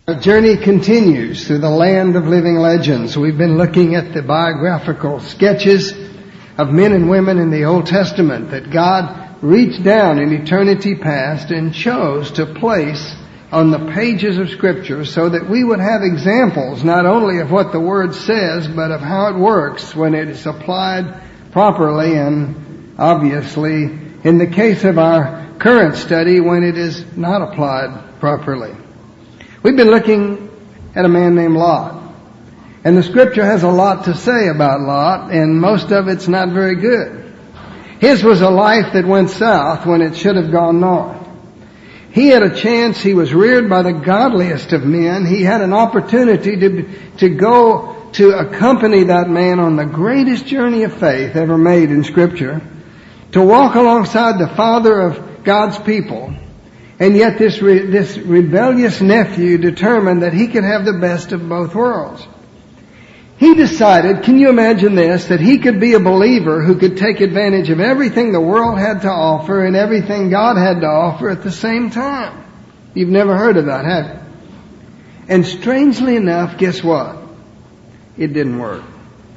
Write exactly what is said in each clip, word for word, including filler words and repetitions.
Our journey continues through the land of living legends. We've been looking at the biographical sketches of men and women in the Old Testament that God reached down in eternity past and chose to place on the pages of Scripture so that we would have examples not only of what the Word says, but of how it works when it is applied properly, and obviously in the case of our current study when it is not applied properly. We've been looking at a man named Lot. And the Scripture has a lot to say about Lot, and most of it's not very good. His was a life that went south when it should have gone north. He had a chance. He was reared by the godliest of men. He had an opportunity to, to go to accompany that man on the greatest journey of faith ever made in Scripture, to walk alongside the father of God's people. And yet this re- this rebellious nephew determined that he could have the best of both worlds. He decided, can you imagine this, that he could be a believer who could take advantage of everything the world had to offer and everything God had to offer at the same time. You've never heard of that, have you? And strangely enough, guess what? It didn't work.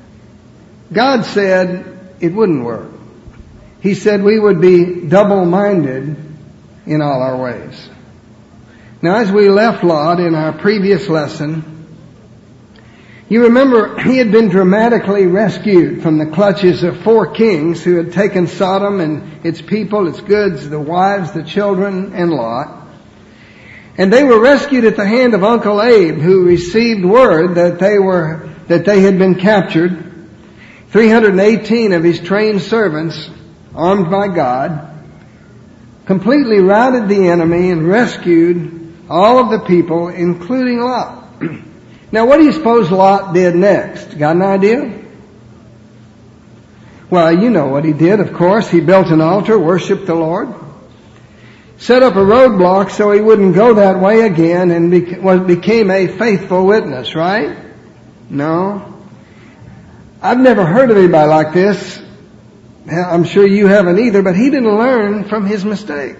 God said it wouldn't work. He said we would be double-minded in all our ways. Now, as we left Lot in our previous lesson, you remember he had been dramatically rescued from the clutches of four kings who had taken Sodom and its people, its goods, the wives, the children, and Lot. And they were rescued at the hand of Uncle Abe, who received word that they were, that they had been captured. three hundred eighteen of his trained servants, armed by God, completely routed the enemy and rescued all of the people, including Lot. Now, what do you suppose Lot did next? Got an idea? Well, you know what he did, of course. He built an altar, worshiped the Lord, set up a roadblock so he wouldn't go that way again, and became a faithful witness, right? No. I've never heard of anybody like this. I'm sure you haven't either, but he didn't learn from his mistakes.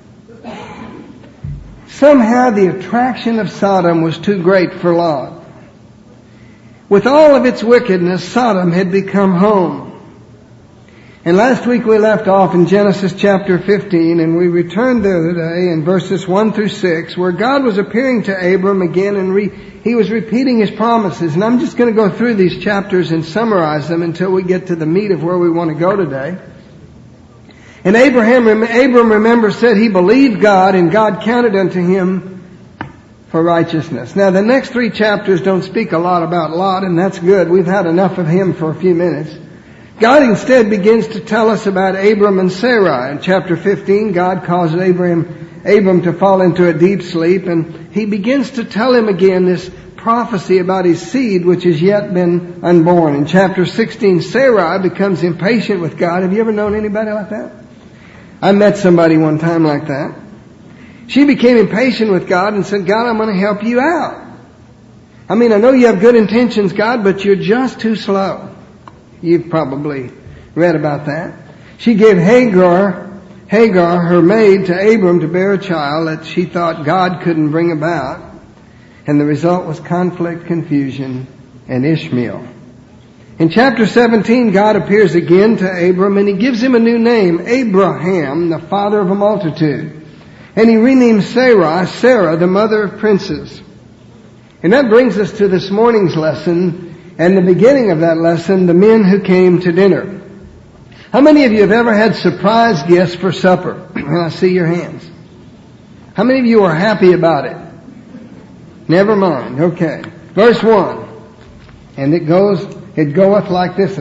Somehow the attraction of Sodom was too great for Lot. With all of its wickedness, Sodom had become home. And last week we left off in Genesis chapter fifteen, and we returned there today in verses one through six, where God was appearing to Abram again, and re- he was repeating his promises. And I'm just going to go through these chapters and summarize them until we get to the meat of where we want to go today. And Abraham, Abram, remember, said he believed God, and God counted unto him for righteousness. Now, the next three chapters don't speak a lot about Lot, and that's good. We've had enough of him for a few minutes. God instead begins to tell us about Abram and Sarai. In chapter fifteen, God causes Abram, Abram to fall into a deep sleep, and he begins to tell him again this prophecy about his seed which has yet been unborn. In chapter sixteen, Sarai becomes impatient with God. Have you ever known anybody like that? I met somebody one time like that. She became impatient with God and said, God, I'm going to help you out. I mean, I know you have good intentions, God, but you're just too slow. You've probably read about that. She gave Hagar, Hagar, her maid, to Abram to bear a child that she thought God couldn't bring about. And the result was conflict, confusion, and Ishmael. In chapter seventeen, God appears again to Abram, and he gives him a new name, Abraham, the father of a multitude. And he renames Sarai, Sarah, the mother of princes. And that brings us to this morning's lesson, and the beginning of that lesson, the men who came to dinner. How many of you have ever had surprise gifts for supper? And I see your hands. How many of you are happy about it? Never mind. Okay. Verse one. And it goes, it goeth like this.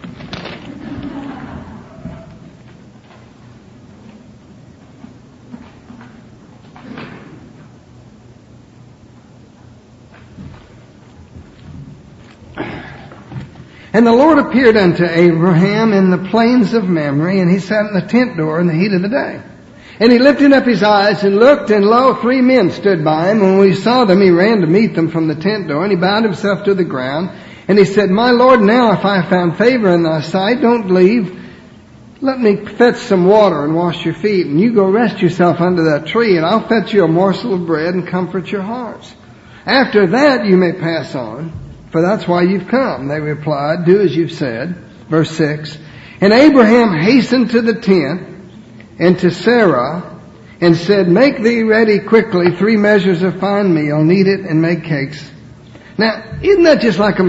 And the Lord appeared unto Abraham in the plains of Mamre, and he sat in the tent door in the heat of the day. And he lifted up his eyes and looked, and lo, three men stood by him. And when he saw them, he ran to meet them from the tent door, and he bowed himself to the ground. And he said, My Lord, now if I have found favor in thy sight, don't leave. Let me fetch some water and wash your feet, and you go rest yourself under that tree, and I'll fetch you a morsel of bread and comfort your hearts. After that you may pass on, for that's why you've come. They replied, do as you've said. Verse six. And Abraham hastened to the tent and to Sarah and said, make thee ready quickly three measures of fine meal, knead it and make cakes. Now, isn't that just like a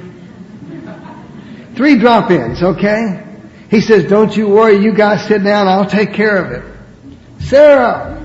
man? Three drop-ins, okay? He says, don't you worry, you guys sit down, I'll take care of it. Sarah,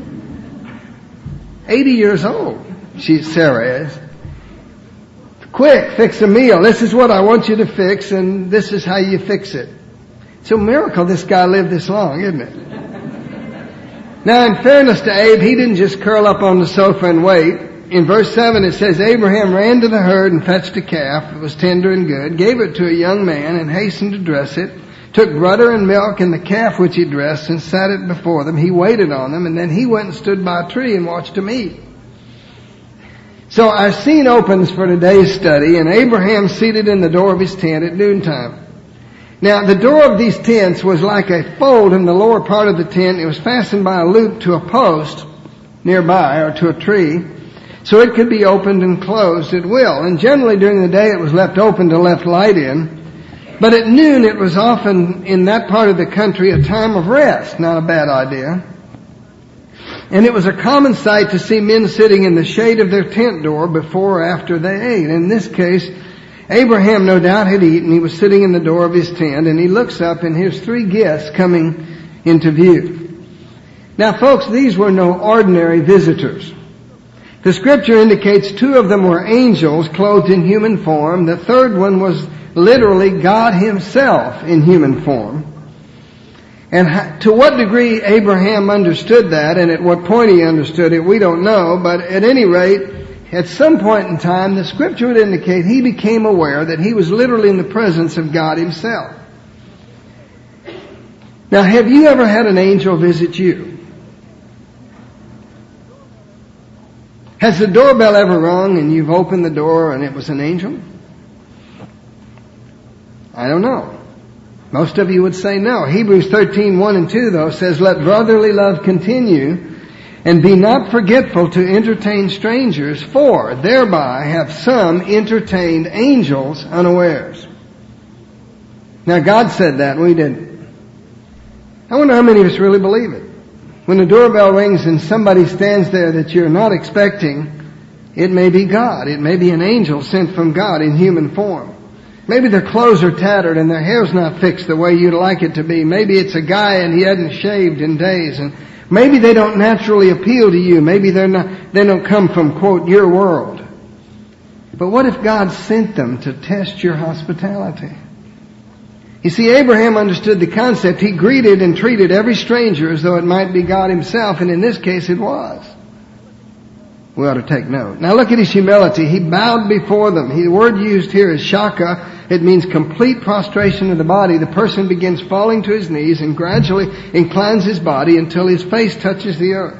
eighty years old, she, Sarah is. Quick, fix a meal. This is what I want you to fix, and this is how you fix it. It's a miracle this guy lived this long, isn't it? Now, in fairness to Abe, he didn't just curl up on the sofa and wait. In verse seven it says, Abraham ran to the herd and fetched a calf. It was tender and good, gave it to a young man and hastened to dress it, took butter and milk and the calf which he dressed and set it before them. He waited on them, and then he went and stood by a tree and watched them eat. So our scene opens for today's study, and Abraham seated in the door of his tent at noontime. Now, the door of these tents was like a fold in the lower part of the tent. It was fastened by a loop to a post nearby or to a tree, so it could be opened and closed at will. And generally during the day it was left open to let light in. But at noon it was often in that part of the country a time of rest. Not a bad idea. And it was a common sight to see men sitting in the shade of their tent door before or after they ate. In this case, Abraham no doubt had eaten. He was sitting in the door of his tent, and he looks up, and here's three guests coming into view. Now, folks, these were no ordinary visitors. The scripture indicates two of them were angels clothed in human form. The third one was literally God himself in human form. And to what degree Abraham understood that, and at what point he understood it, we don't know, but at any rate, at some point in time, the scripture would indicate he became aware that he was literally in the presence of God himself. Now, have you ever had an angel visit you? Has the doorbell ever rung and you've opened the door and it was an angel? I don't know. Most of you would say no. Hebrews thirteen, one and two, though, says, let brotherly love continue, and be not forgetful to entertain strangers, for thereby have some entertained angels unawares. Now, God said that, we didn't. I wonder how many of us really believe it. When the doorbell rings and somebody stands there that you're not expecting, it may be God. It may be an angel sent from God in human form. Maybe their clothes are tattered and their hair's not fixed the way you'd like it to be. Maybe it's a guy and he hadn't shaved in days, and maybe they don't naturally appeal to you. Maybe they're not, they don't come from, quote, your world. But what if God sent them to test your hospitality? You see, Abraham understood the concept. He greeted and treated every stranger as though it might be God himself, and in this case it was. We ought to take note. Now look at his humility. He bowed before them. The word used here is shaka. It means complete prostration of the body. The person begins falling to his knees and gradually inclines his body until his face touches the earth.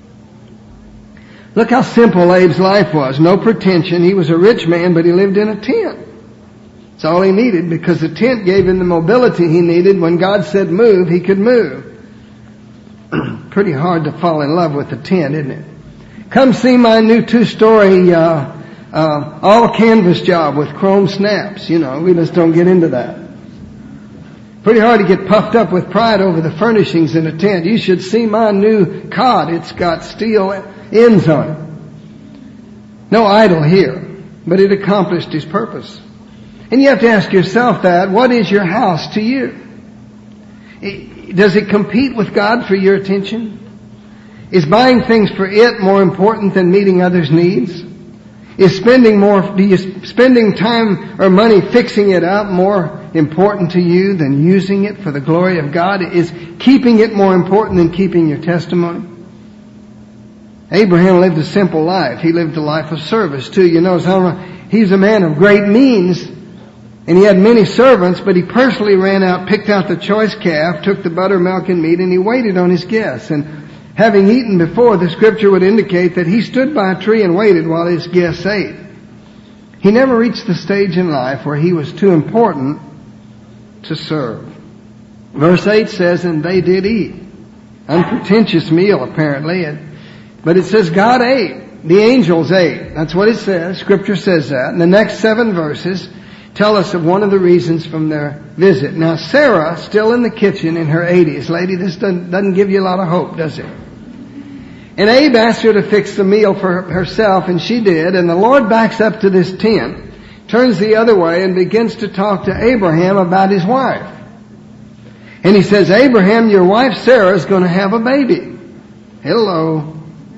Look how simple Abe's life was. No pretension. He was a rich man, but he lived in a tent. That's all he needed, because the tent gave him the mobility he needed. When God said move, he could move. Pretty hard to fall in love with the tent, isn't it? Come see my new two-story uh, uh, all-canvas job with chrome snaps. You know, we just don't get into that. Pretty hard to get puffed up with pride over the furnishings in a tent. You should see my new cot. It's got steel ends on it. No idol here, but it accomplished his purpose. And you have to ask yourself that, what is your house to you? Does it compete with God for your attention? Is buying things for it more important than meeting others' needs? Is spending more, do you, spending time or money fixing it up more important to you than using it for the glory of God? Is keeping it more important than keeping your testimony? Abraham lived a simple life. He lived a life of service too. You know, he's a man of great means, and he had many servants, but he personally ran out, picked out the choice calf, took the butter, milk, and meat, and he waited on his guests. And having eaten before, the scripture would indicate that he stood by a tree and waited while his guests ate. He never reached the stage in life where he was too important to serve. Verse eight says, and they did eat. Unpretentious meal, apparently. But it says God ate. The angels ate. That's what it says. Scripture says that. And the next seven verses tell us of one of the reasons from their visit. Now, Sarah, still in the kitchen in her eighties. Lady, this doesn't, doesn't give you a lot of hope, does it? And Abe asked her to fix the meal for herself, and she did. And the Lord backs up to this tent, turns the other way, and begins to talk to Abraham about his wife. And he says, Abraham, your wife Sarah is going to have a baby. Hello.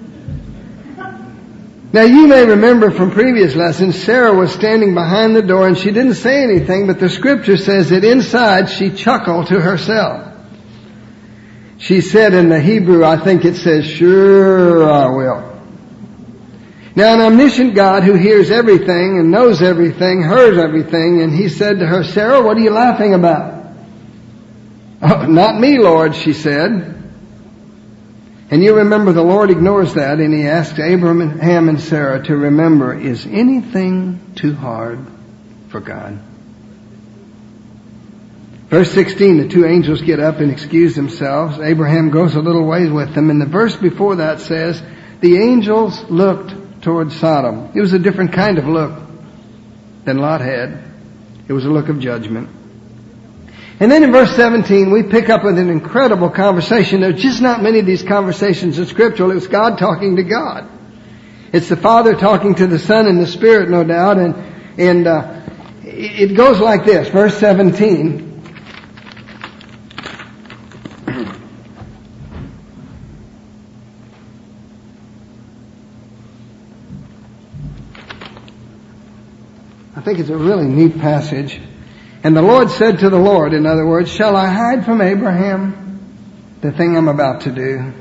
Now, you may remember from previous lessons, Sarah was standing behind the door and she didn't say anything, but the scripture says that inside she chuckled to herself. She said in the Hebrew, I think it says, sure I will. Now, an omniscient God who hears everything and knows everything, hears everything, and he said to her, Sarah, what are you laughing about? Oh, not me, Lord, she said. And you remember the Lord ignores that, and he asks Abraham and Sarah to remember, is anything too hard for God? Verse sixteen, the two angels get up and excuse themselves. Abraham goes a little ways with them. And the verse before that says, the angels looked toward Sodom. It was a different kind of look than Lot had. It was a look of judgment. And then in verse seventeen, we pick up with an incredible conversation. There's just not many of these conversations in Scripture. It was God talking to God. It's the Father talking to the Son and the Spirit, no doubt. And, and uh, it goes like this, verse seventeen. I think it's a really neat passage. And the Lord said to the Lord, in other words, shall I hide from Abraham the thing I'm about to do?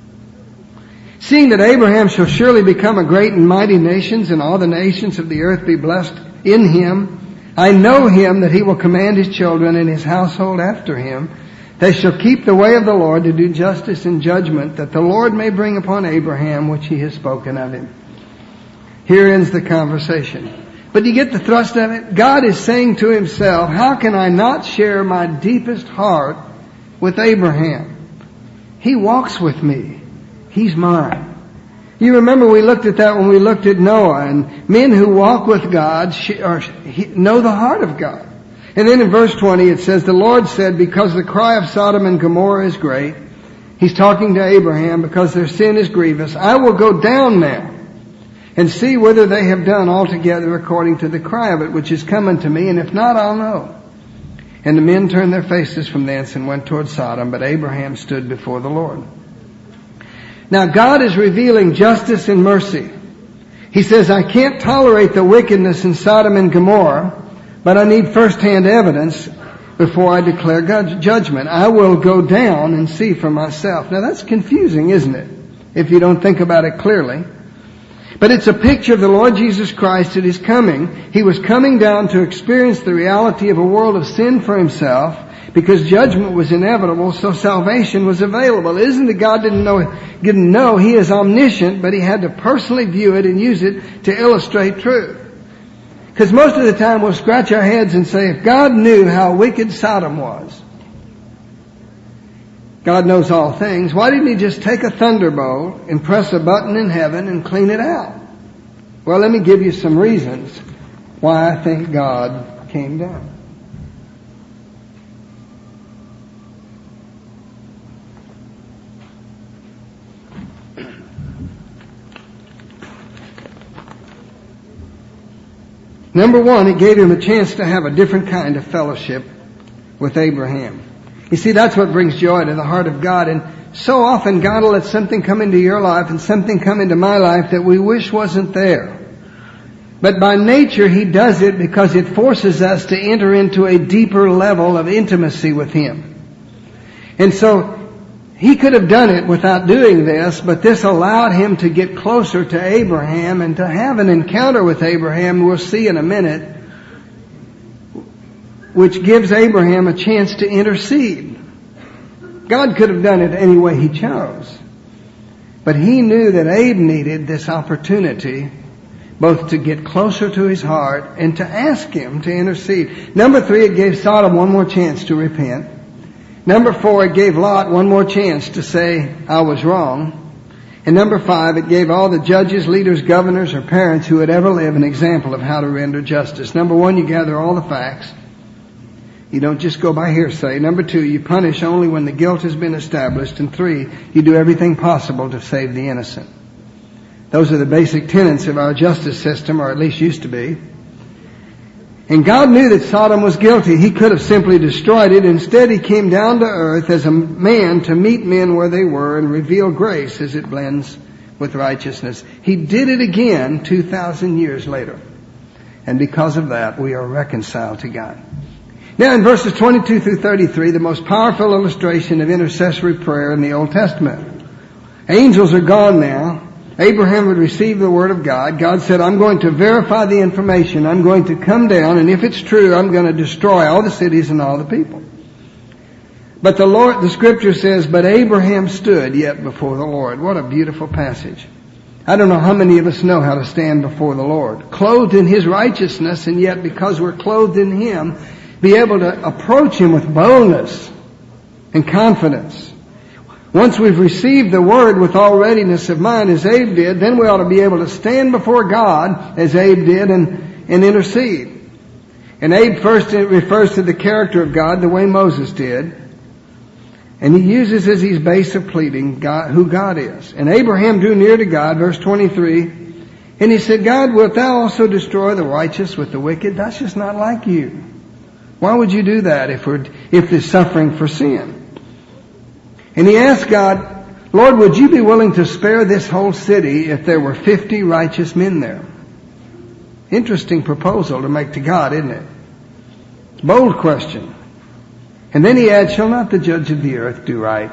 Seeing that Abraham shall surely become a great and mighty nation, and all the nations of the earth be blessed in him, I know him that he will command his children and his household after him. They shall keep the way of the Lord to do justice and judgment, that the Lord may bring upon Abraham which he has spoken of him. Here ends the conversation. But you get the thrust of it? God is saying to himself, how can I not share my deepest heart with Abraham? He walks with me. He's mine. You remember we looked at that when we looked at Noah, and men who walk with God know the heart of God. And then in verse twenty it says, the Lord said, because the cry of Sodom and Gomorrah is great, he's talking to Abraham, because their sin is grievous, I will go down now and see whether they have done altogether according to the cry of it, which is coming to me, and if not, I'll know. And the men turned their faces from thence and went toward Sodom, but Abraham stood before the Lord. Now, God is revealing justice and mercy. He says, I can't tolerate the wickedness in Sodom and Gomorrah, but I need first-hand evidence before I declare judgment. I will go down and see for myself. Now, that's confusing, isn't it, if you don't think about it clearly? But it's a picture of the Lord Jesus Christ at his coming. He was coming down to experience the reality of a world of sin for himself, because judgment was inevitable, so salvation was available. It isn't that God didn't know, didn't know. He is omniscient, but he had to personally view it and use it to illustrate truth. Because most of the time we'll scratch our heads and say, if God knew how wicked Sodom was, God knows all things, why didn't he just take a thunderbolt and press a button in heaven and clean it out? Well, let me give you some reasons why I think God came down. Number one, it gave him a chance to have a different kind of fellowship with Abraham. You see, that's what brings joy to the heart of God. And so often God will let something come into your life and something come into my life that we wish wasn't there. But by nature, he does it because it forces us to enter into a deeper level of intimacy with him. And so he could have done it without doing this, but this allowed him to get closer to Abraham and to have an encounter with Abraham, we'll see in a minute, which gives Abraham a chance to intercede. God could have done it any way he chose. But he knew that Abe needed this opportunity both to get closer to his heart and to ask him to intercede. Number three, it gave Sodom one more chance to repent. Number four, it gave Lot one more chance to say, I was wrong. And number five, it gave all the judges, leaders, governors, or parents who would ever live an example of how to render justice. Number one, you gather all the facts. You don't just go by hearsay. Number two, you punish only when the guilt has been established. And three, you do everything possible to save the innocent. Those are the basic tenets of our justice system, or at least used to be. And God knew that Sodom was guilty. He could have simply destroyed it. Instead, He came down to earth as a man to meet men where they were and reveal grace as it blends with righteousness. He did it again two thousand years later. And because of that, we are reconciled to God. Now in verses twenty-two through thirty-three, the most powerful illustration of intercessory prayer in the Old Testament. Angels are gone now. Abraham would receive the word of God. God said, I'm going to verify the information. I'm going to come down, and if it's true, I'm going to destroy all the cities and all the people. But the Lord, the scripture says, but Abraham stood yet before the Lord. What a beautiful passage. I don't know how many of us know how to stand before the Lord. Clothed in His righteousness, and yet because we're clothed in Him, be able to approach Him with boldness and confidence. Once we've received the word with all readiness of mind as Abe did, then we ought to be able to stand before God as Abe did and, and intercede. And Abe first refers to the character of God the way Moses did. And he uses as his base of pleading God, who God is. And Abraham drew near to God, verse twenty-three, and he said, God, wilt thou also destroy the righteous with the wicked? That's just not like you. Why would you do that if we're, if there's suffering for sin? And he asked God, Lord, would you be willing to spare this whole city if there were fifty righteous men there? Interesting proposal to make to God, isn't it? Bold question. And then he adds, shall not the judge of the earth do right?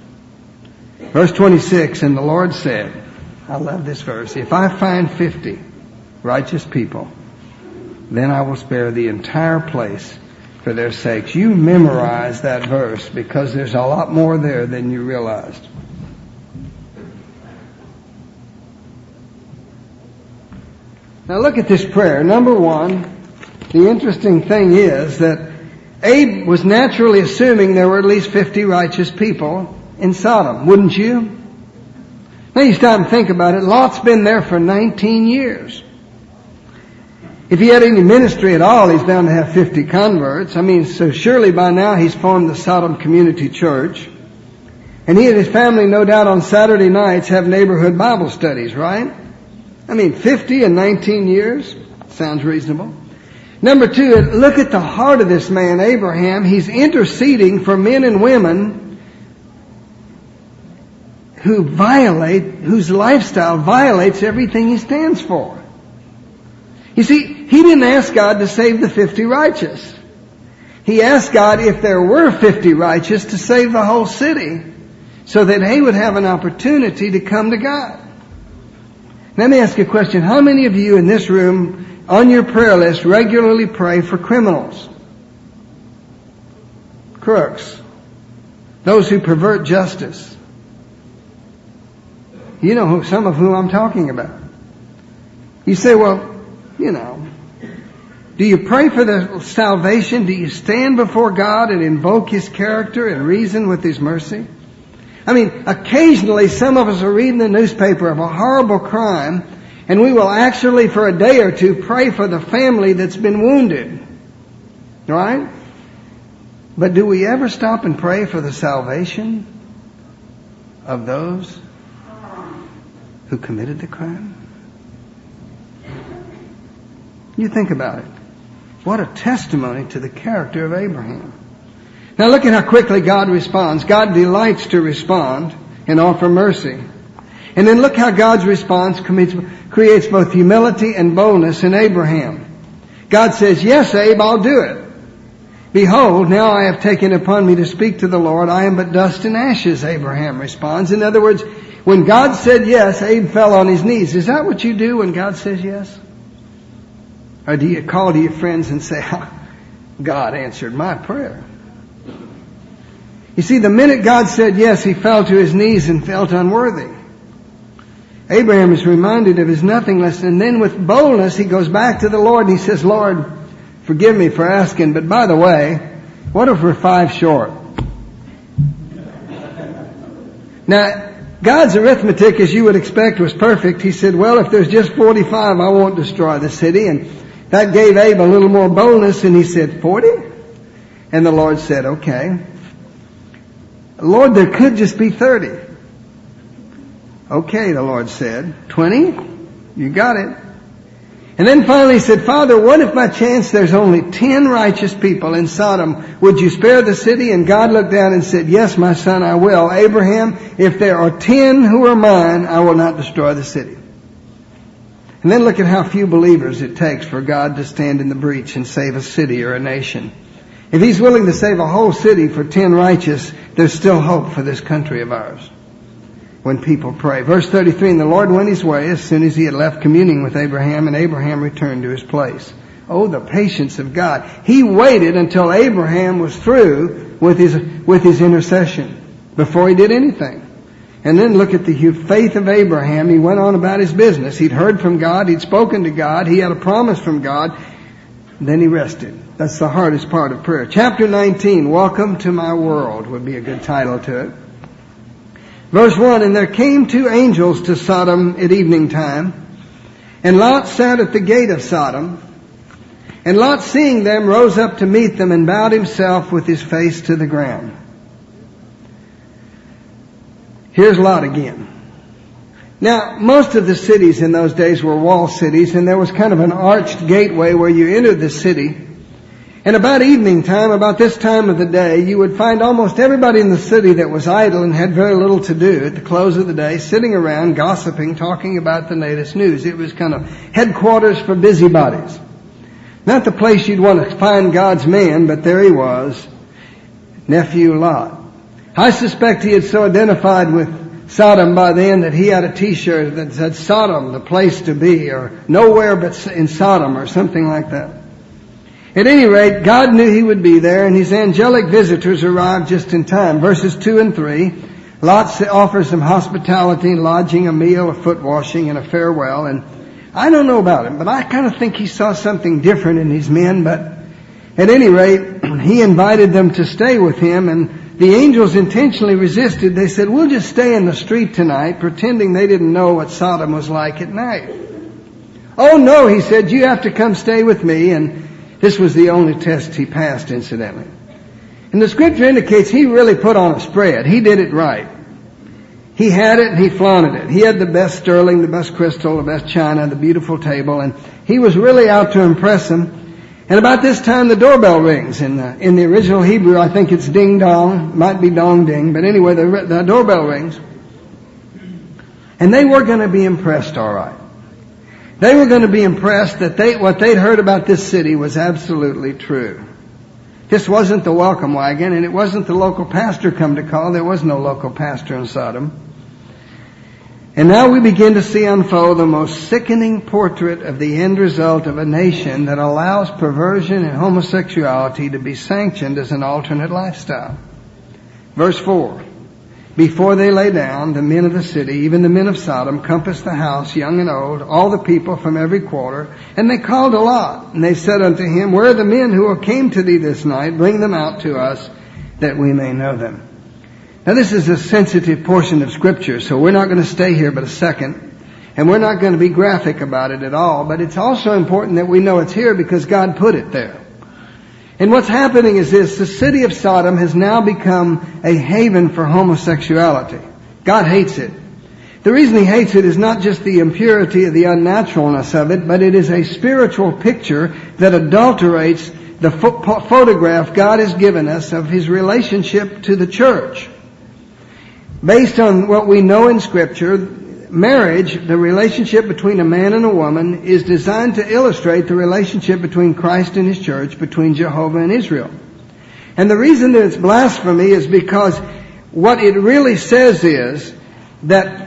Verse twenty-six, and the Lord said, I love this verse, if I find fifty righteous people, then I will spare the entire place for their sakes. You memorize that verse because there's a lot more there than you realized. Now look at this prayer. Number one, the interesting thing is that Abe was naturally assuming there were at least fifty righteous people in Sodom, wouldn't you? Now you stop and think about it. Lot's been there for nineteen years. If he had any ministry at all, he's bound to have fifty converts. I mean, so surely by now he's formed the Sodom Community Church. And he and his family, no doubt on Saturday nights, have neighborhood Bible studies, right? I mean, fifty in nineteen years? Sounds reasonable. Number two, look at the heart of this man, Abraham. He's interceding for men and women who violate, whose lifestyle violates everything he stands for. You see, he didn't ask God to save the fifty righteous. He asked God if there were fifty righteous to save the whole city so that he would have an opportunity to come to God. Let me ask you a question. How many of you in this room on your prayer list regularly pray for criminals? Crooks. Those who pervert justice. You know who, some of whom I'm talking about. You say, well, you know, do you pray for their salvation? Do you stand before God and invoke His character and reason with His mercy? I mean, occasionally some of us are reading the newspaper of a horrible crime, and we will actually for a day or two pray for the family that's been wounded. Right? But do we ever stop and pray for the salvation of those who committed the crime? You think about it. What a testimony to the character of Abraham. Now look at how quickly God responds. God delights to respond and offer mercy. And then look how God's response creates both humility and boldness in Abraham. God says, yes, Abe, I'll do it. Behold, now I have taken upon me to speak to the Lord. I am but dust and ashes, Abraham responds. In other words, when God said yes, Abe fell on his knees. Is that what you do when God says yes? Or do you call to your friends and say, God answered my prayer? You see, the minute God said yes, he fell to his knees and felt unworthy. Abraham is reminded of his nothingness, and then with boldness he goes back to the Lord and he says, Lord, forgive me for asking, but by the way, what if we're five short? Now, God's arithmetic, as you would expect, was perfect. He said, well, if there's just forty-five, I won't destroy the city. And that gave Abe a little more boldness, and he said, forty? And the Lord said, okay. Lord, there could just be thirty. Okay, the Lord said. twenty? You got it. And then finally he said, Father, what if by chance there's only ten righteous people in Sodom? Would you spare the city? And God looked down and said, yes, my son, I will. Abraham, if there are ten who are mine, I will not destroy the city. And then look at how few believers it takes for God to stand in the breach and save a city or a nation. If He's willing to save a whole city for ten righteous, there's still hope for this country of ours when people pray. Verse thirty-three, and the Lord went His way as soon as He had left communing with Abraham, and Abraham returned to his place. Oh, the patience of God. He waited until Abraham was through with his, with his intercession before he did anything. And then look at the faith of Abraham. He went on about his business. He'd heard from God. He'd spoken to God. He had a promise from God. Then he rested. That's the hardest part of prayer. Chapter nineteen, Welcome to My World would be a good title to it. Verse one, and there came two angels to Sodom at evening time, and Lot sat at the gate of Sodom. And Lot, seeing them, rose up to meet them and bowed himself with his face to the ground. Here's Lot again. Now, most of the cities in those days were wall cities, and there was kind of an arched gateway where you entered the city. And about evening time, about this time of the day, you would find almost everybody in the city that was idle and had very little to do at the close of the day, sitting around, gossiping, talking about the latest news. It was kind of headquarters for busybodies. Not the place you'd want to find God's man, but there he was, nephew Lot. I suspect he had so identified with Sodom by then that he had a t-shirt that said Sodom, the place to be, or nowhere but in Sodom, or something like that. At any rate, God knew he would be there, and his angelic visitors arrived just in time. Verses two and three, Lot offers them hospitality, lodging, a meal, a foot washing, and a farewell. And I don't know about him, but I kind of think he saw something different in these men. But at any rate, he invited them to stay with him, and the angels intentionally resisted. They said, we'll just stay in the street tonight, pretending they didn't know what Sodom was like at night. Oh no, he said, you have to come stay with me. And this was the only test he passed, incidentally. And the scripture indicates he really put on a spread. He did it right. He had it and he flaunted it. He had the best sterling, the best crystal, the best china, the beautiful table, and he was really out to impress them. And about this time the doorbell rings. In the, in the original Hebrew, I think it's ding dong, might be dong ding, but anyway, the, the doorbell rings. And they were going to be impressed, all right. They were going to be impressed that they, what they'd heard about this city was absolutely true. This wasn't the welcome wagon, and it wasn't the local pastor come to call. There was no local pastor in Sodom. And now we begin to see unfold the most sickening portrait of the end result of a nation that allows perversion and homosexuality to be sanctioned as an alternate lifestyle. Verse four. Before they lay down, the men of the city, even the men of Sodom, compassed the house, young and old, all the people from every quarter. And they called to Lot, and they said unto him, where are the men who came to thee this night? Bring them out to us, that we may know them. Now this is a sensitive portion of Scripture, so we're not going to stay here but a second. And we're not going to be graphic about it at all. But it's also important that we know it's here because God put it there. And what's happening is this, the city of Sodom has now become a haven for homosexuality. God hates it. The reason He hates it is not just the impurity or the unnaturalness of it, but it is a spiritual picture that adulterates the pho- photograph God has given us of His relationship to the church. Based on what we know in Scripture, marriage, the relationship between a man and a woman, is designed to illustrate the relationship between Christ and His church, between Jehovah and Israel. And the reason that it's blasphemy is because what it really says is that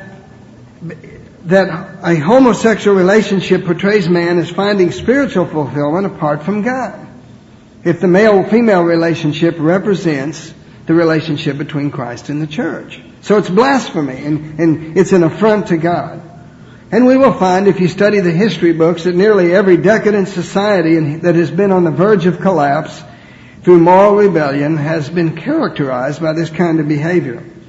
that a homosexual relationship portrays man as finding spiritual fulfillment apart from God. If the male-female relationship represents the relationship between Christ and the church. So it's blasphemy, and, and it's an affront to God. And we will find, if you study the history books, that nearly every decadent society that has been on the verge of collapse through moral rebellion has been characterized by this kind of behavior.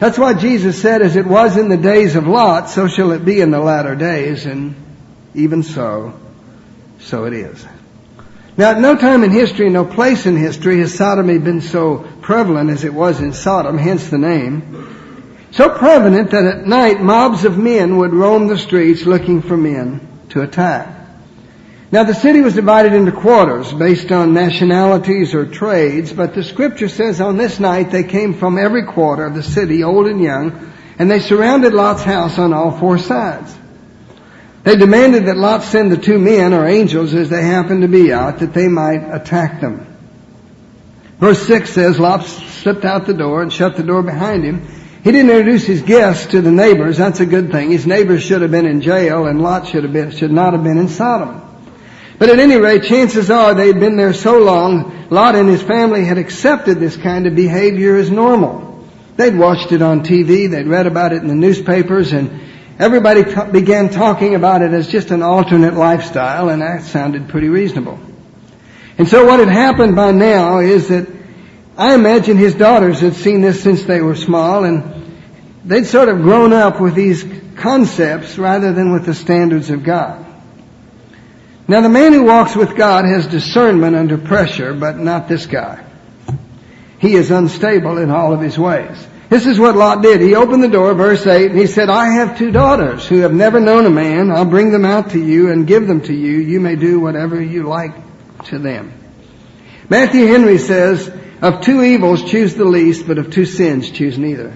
That's why Jesus said, as it was in the days of Lot, so shall it be in the latter days, and even so, so it is. Now, at no time in history, no place in history has sodomy been so prevalent as it was in Sodom, hence the name. So prevalent that at night mobs of men would roam the streets looking for men to attack. Now, the city was divided into quarters based on nationalities or trades, but the scripture says on this night they came from every quarter of the city, old and young, and they surrounded Lot's house on all four sides. They demanded that Lot send the two men, or angels, as they happened to be out, that they might attack them. Verse six says, Lot slipped out the door and shut the door behind him. He didn't introduce his guests to the neighbors. That's a good thing. His neighbors should have been in jail, and Lot should have been, should not have been in Sodom. But at any rate, chances are they'd been there so long, Lot and his family had accepted this kind of behavior as normal. They'd watched it on T V, they'd read about it in the newspapers, and everybody t- began talking about it as just an alternate lifestyle, and that sounded pretty reasonable. And so what had happened by now is that I imagine his daughters had seen this since they were small, and they'd sort of grown up with these concepts rather than with the standards of God. Now, the man who walks with God has discernment under pressure, but not this guy. He is unstable in all of his ways. This is what Lot did. He opened the door, verse eight, and he said, I have two daughters who have never known a man. I'll bring them out to you and give them to you. You may do whatever you like to them. Matthew Henry says, of two evils choose the least, but of two sins choose neither.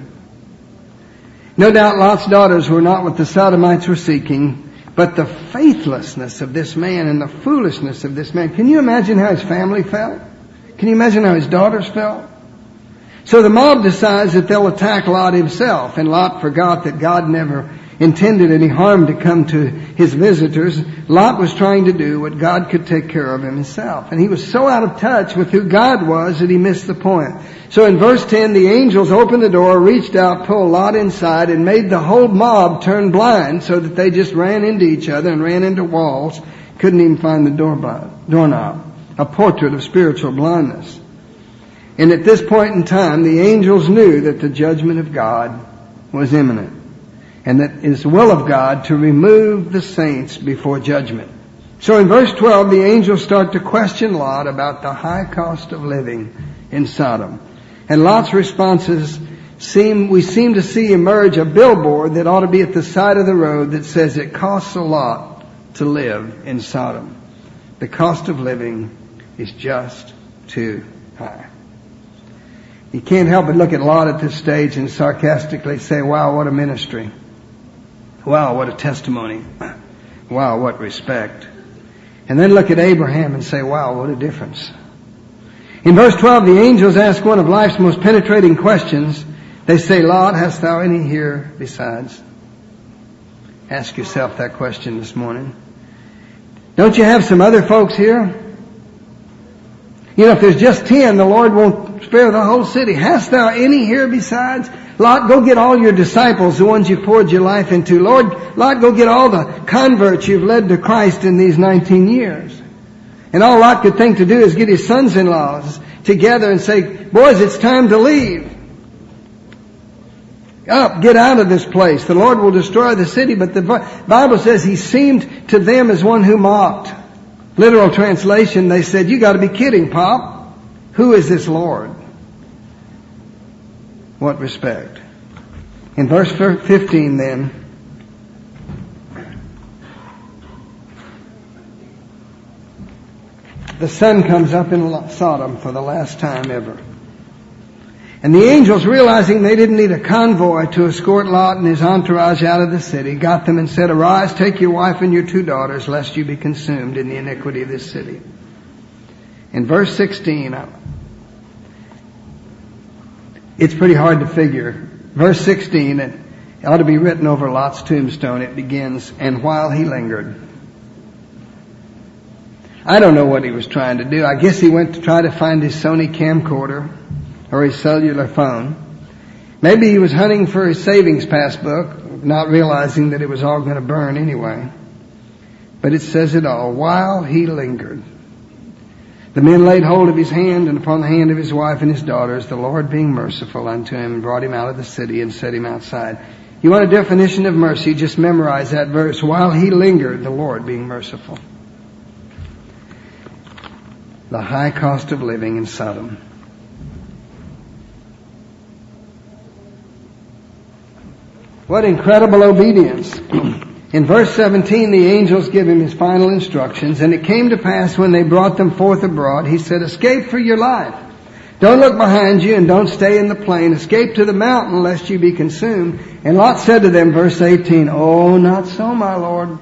No doubt Lot's daughters were not what the Sodomites were seeking, but the faithlessness of this man and the foolishness of this man. Can you imagine how his family felt? Can you imagine how his daughters felt? So the mob decides that they'll attack Lot himself, and Lot forgot that God never intended any harm to come to his visitors. Lot was trying to do what God could take care of himself. And he was so out of touch with who God was that he missed the point. So in verse ten, the angels opened the door, reached out, pulled Lot inside, and made the whole mob turn blind so that they just ran into each other and ran into walls. Couldn't even find the door doorknob. A portrait of spiritual blindness. And at this point in time, the angels knew that the judgment of God was imminent, and that it is the will of God to remove the saints before judgment. So in verse twelve, the angels start to question Lot about the high cost of living in Sodom. And Lot's responses seem, we seem to see emerge a billboard that ought to be at the side of the road that says it costs a lot to live in Sodom. The cost of living is just too high. You can't help but look at Lot at this stage and sarcastically say, wow, what a ministry. Wow, what a testimony. Wow, what respect. And then look at Abraham and say, wow, what a difference. In verse twelve, the angels ask one of life's most penetrating questions. They say, Lot, hast thou any here besides? Ask yourself that question this morning. Don't you have some other folks here? You know, if there's just ten, the Lord won't spare the whole city. Hast thou any here besides? Lot, go get all your disciples, the ones you poured your life into. Lord, Lot, go get all the converts you've led to Christ in these nineteen years. And all Lot could think to do is get his sons-in-laws together and say, boys, it's time to leave. Up, get out of this place. The Lord will destroy the city. But the Bible says he seemed to them as one who mocked. Literal translation, they said, you got to be kidding, Pop. Who is this Lord? What respect. In verse fifteen then, the sun comes up in Sodom for the last time ever. And the angels, realizing they didn't need a convoy to escort Lot and his entourage out of the city, got them and said, arise, take your wife and your two daughters, lest you be consumed in the iniquity of this city. In verse sixteen, it's pretty hard to figure. Verse sixteen, it ought to be written over Lot's tombstone. It begins, and while he lingered. I don't know what he was trying to do. I guess he went to try to find his Sony camcorder or his cellular phone. Maybe he was hunting for his savings passbook, not realizing that it was all going to burn anyway. But it says it all, while he lingered. The men laid hold of his hand and upon the hand of his wife and his daughters, the Lord being merciful unto him, and brought him out of the city and set him outside. You want a definition of mercy? Just memorize that verse. While he lingered, the Lord being merciful. The high cost of living in Sodom. What incredible obedience. In verse seventeen, the angels give him his final instructions. And it came to pass when they brought them forth abroad, he said, escape for your life. Don't look behind you and don't stay in the plain. Escape to the mountain lest you be consumed. And Lot said to them, verse eighteen, oh, not so, my Lord.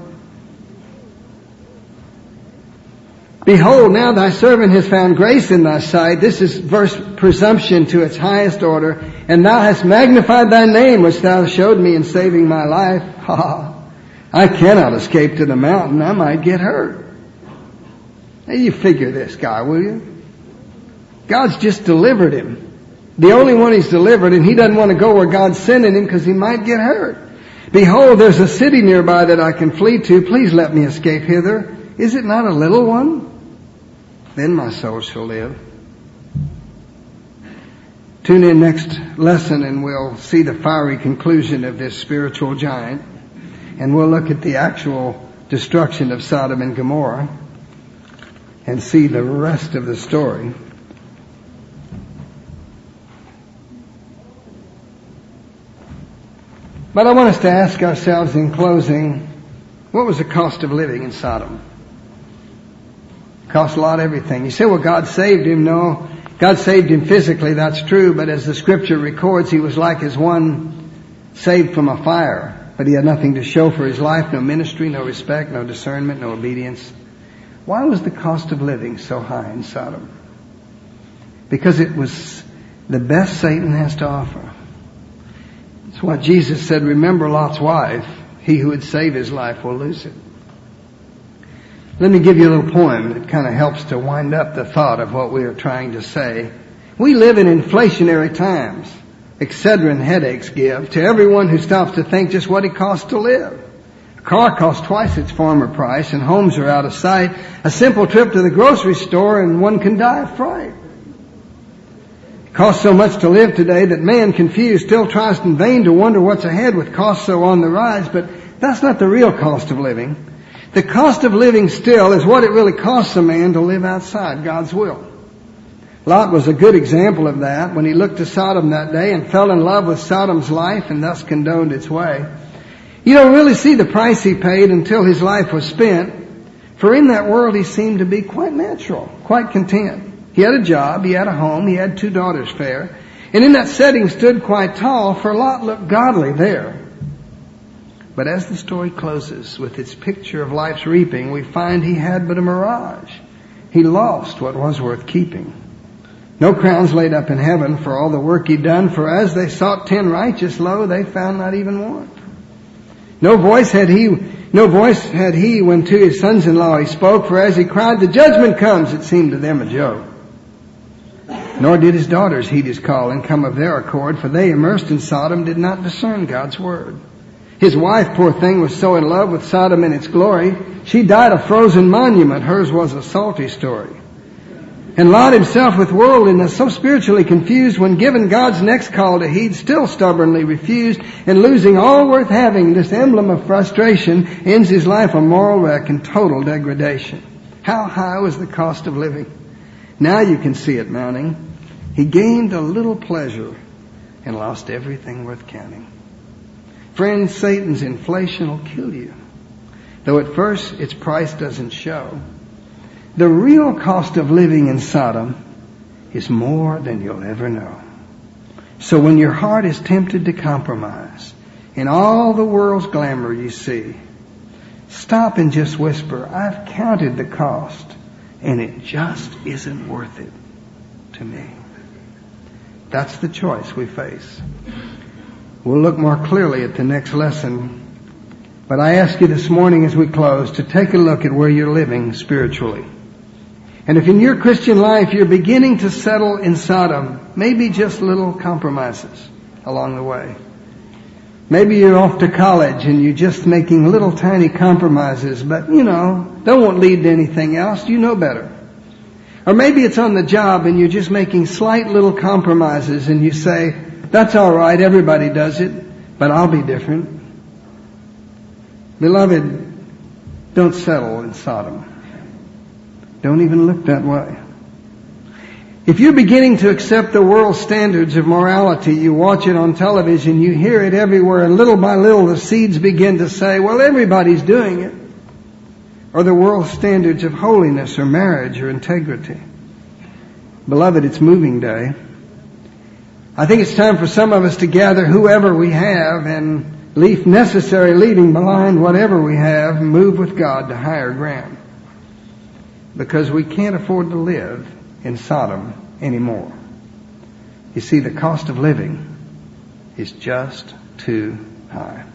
Behold, now thy servant has found grace in thy sight. This is verse presumption to its highest order. And thou hast magnified thy name, which thou showed me in saving my life. Ha ha. I cannot escape to the mountain. I might get hurt. Now you figure this guy, will you? God's just delivered him. The only one he's delivered, and he doesn't want to go where God's sending him because he might get hurt. Behold, there's a city nearby that I can flee to. Please let me escape hither. Is it not a little one? Then my soul shall live. Tune in next lesson and we'll see the fiery conclusion of this spiritual giant. And we'll look at the actual destruction of Sodom and Gomorrah and see the rest of the story. But I want us to ask ourselves in closing, what was the cost of living in Sodom? It cost Lot everything. You say, well, God saved him. No, God saved him physically, that's true, but as the scripture records, he was like as one saved from a fire. But he had nothing to show for his life, no ministry, no respect, no discernment, no obedience. Why was the cost of living so high in Sodom? Because it was the best Satan has to offer. It's what Jesus said, remember Lot's wife. He who would save his life will lose it. Let me give you a little poem that kind of helps to wind up the thought of what we are trying to say. We live in inflationary times. Excedrin headaches give to everyone who stops to think just what it costs to live. A car costs twice its former price and homes are out of sight. A simple trip to the grocery store and one can die of fright. It costs so much to live today that man confused still tries in vain to wonder what's ahead with costs so on the rise. But that's not the real cost of living. The cost of living still is what it really costs a man to live outside God's will. Lot was a good example of that when he looked to Sodom that day and fell in love with Sodom's life and thus condoned its way. You don't really see the price he paid until his life was spent, for in that world he seemed to be quite natural, quite content. He had a job, he had a home, he had two daughters fair, and in that setting stood quite tall, for Lot looked godly there. But as the story closes with its picture of life's reaping, we find he had but a mirage. He lost what was worth keeping. No crowns laid up in heaven for all the work he'd done, for as they sought ten righteous, lo, they found not even one. No voice had he, no voice had he when to his sons-in-law he spoke, for as he cried, the judgment comes, it seemed to them a joke. Nor did his daughters heed his call and come of their accord, for they immersed in Sodom did not discern God's word. His wife, poor thing, was so in love with Sodom and its glory, she died a frozen monument. Hers was a salty story. And Lot himself with worldliness, so spiritually confused, when given God's next call to heed, still stubbornly refused, and losing all worth having, this emblem of frustration, ends his life a moral wreck and total degradation. How high was the cost of living? Now you can see it mounting. He gained a little pleasure and lost everything worth counting. Friends, Satan's inflation will kill you. Though at first its price doesn't show. The real cost of living in Sodom is more than you'll ever know. So when your heart is tempted to compromise in all the world's glamour you see, stop and just whisper, I've counted the cost and it just isn't worth it to me. That's the choice we face. We'll look more clearly at the next lesson. But I ask you this morning as we close to take a look at where you're living spiritually. And if in your Christian life you're beginning to settle in Sodom, maybe just little compromises along the way. Maybe you're off to college and you're just making little tiny compromises, but you know, they won't lead to anything else. You know better. Or maybe it's on the job and you're just making slight little compromises and you say, that's all right, everybody does it, but I'll be different. Beloved, don't settle in Sodom. Don't even look that way. If you're beginning to accept the world's standards of morality, you watch it on television, you hear it everywhere, and little by little the seeds begin to say, well, everybody's doing it. Or the world's standards of holiness or marriage or integrity. Beloved, it's moving day. I think it's time for some of us to gather whoever we have and leave necessary leaving behind whatever we have and move with God to higher ground. Because we can't afford to live in Sodom anymore. You see, the cost of living is just too high.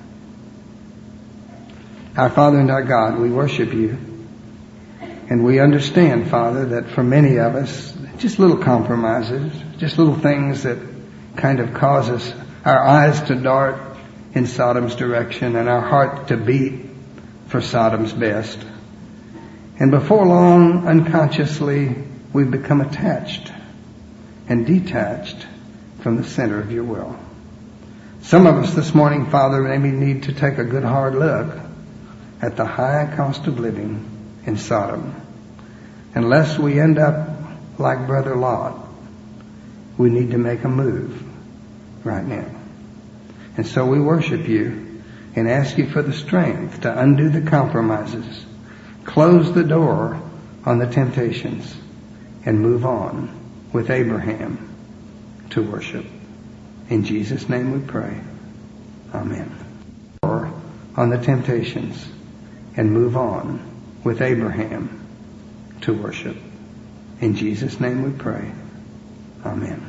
Our Father and our God, we worship you. And we understand, Father, that for many of us, just little compromises, just little things that kind of cause us, our eyes to dart in Sodom's direction and our heart to beat for Sodom's best. And before long, unconsciously, we've become attached and detached from the center of your will. Some of us this morning, Father, maybe need to take a good hard look at the high cost of living in Sodom. Unless we end up like Brother Lot, we need to make a move right now. And so we worship you and ask you for the strength to undo the compromises, close the door on the temptations, and move on with Abraham to worship. In Jesus' name we pray. Amen. Or on the temptations and move on with Abraham to worship. In Jesus' name we pray. Amen.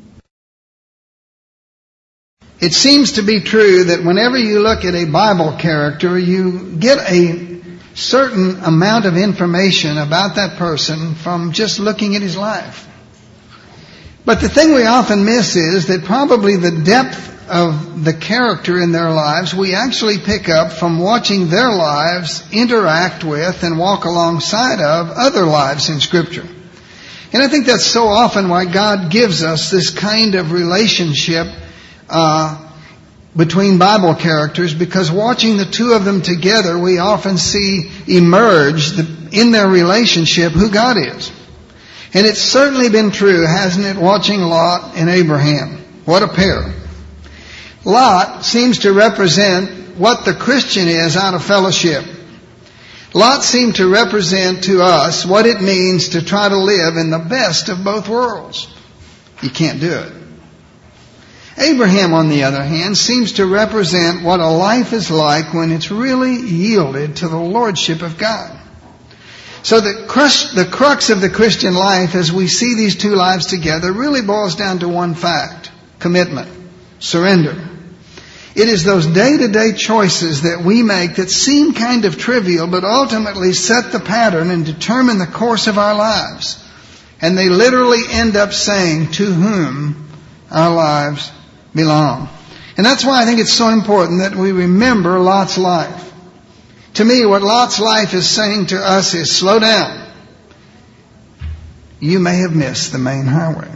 It seems to be true that whenever you look at a Bible character, you get a certain amount of information about that person from just looking at his life. But the thing we often miss is that probably the depth of the character in their lives we actually pick up from watching their lives interact with and walk alongside of other lives in Scripture. And I think that's so often why God gives us this kind of relationship uh between Bible characters, because watching the two of them together, we often see emerge the, in their relationship who God is. And it's certainly been true, hasn't it, watching Lot and Abraham. What a pair. Lot seems to represent what the Christian is out of fellowship. Lot seemed to represent to us what it means to try to live in the best of both worlds. You can't do it. Abraham, on the other hand, seems to represent what a life is like when it's really yielded to the lordship of God. So the crux, the crux of the Christian life, as we see these two lives together, really boils down to one fact: commitment, surrender. It is those day-to-day choices that we make that seem kind of trivial, but ultimately set the pattern and determine the course of our lives. And they literally end up saying to whom our lives belong. And that's why I think it's so important that we remember Lot's life. To me, what Lot's life is saying to us is, slow down. You may have missed the main highway.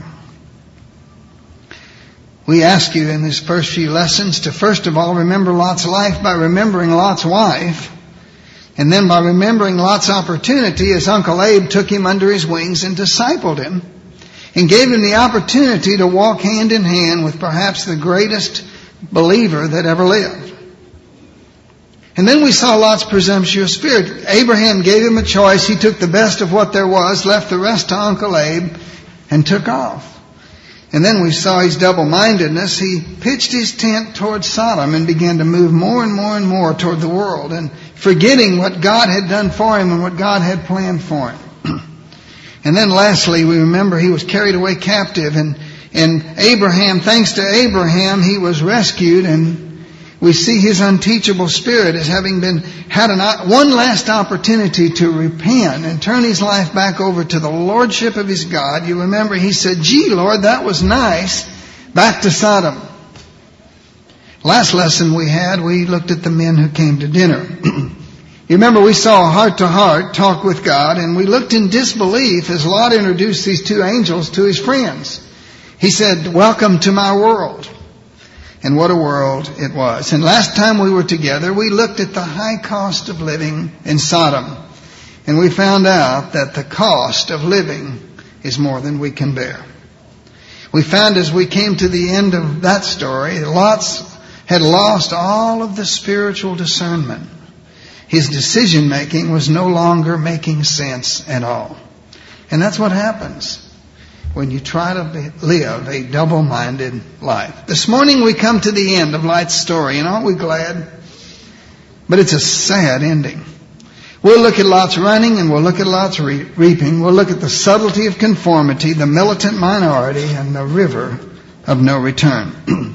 We ask you in these first few lessons to first of all remember Lot's life by remembering Lot's wife, and then by remembering Lot's opportunity as Uncle Abe took him under his wings and discipled him, and gave him the opportunity to walk hand in hand with perhaps the greatest believer that ever lived. And then we saw Lot's presumptuous spirit. Abraham gave him a choice. He took the best of what there was, left the rest to Uncle Abe, and took off. And then we saw his double-mindedness. He pitched his tent toward Sodom and began to move more and more and more toward the world, and forgetting what God had done for him and what God had planned for him. And then lastly, we remember he was carried away captive, and, and Abraham, thanks to Abraham, he was rescued, and we see his unteachable spirit as having been, had an, one last opportunity to repent and turn his life back over to the lordship of his God. You remember he said, gee, Lord, that was nice. Back to Sodom. Last lesson we had, we looked at the men who came to dinner. You remember we saw a heart-to-heart talk with God, and we looked in disbelief as Lot introduced these two angels to his friends. He said, "Welcome to my world." And what a world it was. And last time we were together, we looked at the high cost of living in Sodom. And we found out that the cost of living is more than we can bear. We found as we came to the end of that story, Lot had lost all of the spiritual discernment. His decision making was no longer making sense at all. And that's what happens when you try to be, live a double-minded life. This morning we come to the end of Lot's story, and aren't we glad? But it's a sad ending. We'll look at Lot's running, and we'll look at Lot's re- reaping. We'll look at the subtlety of conformity, the militant minority, and the river of no return.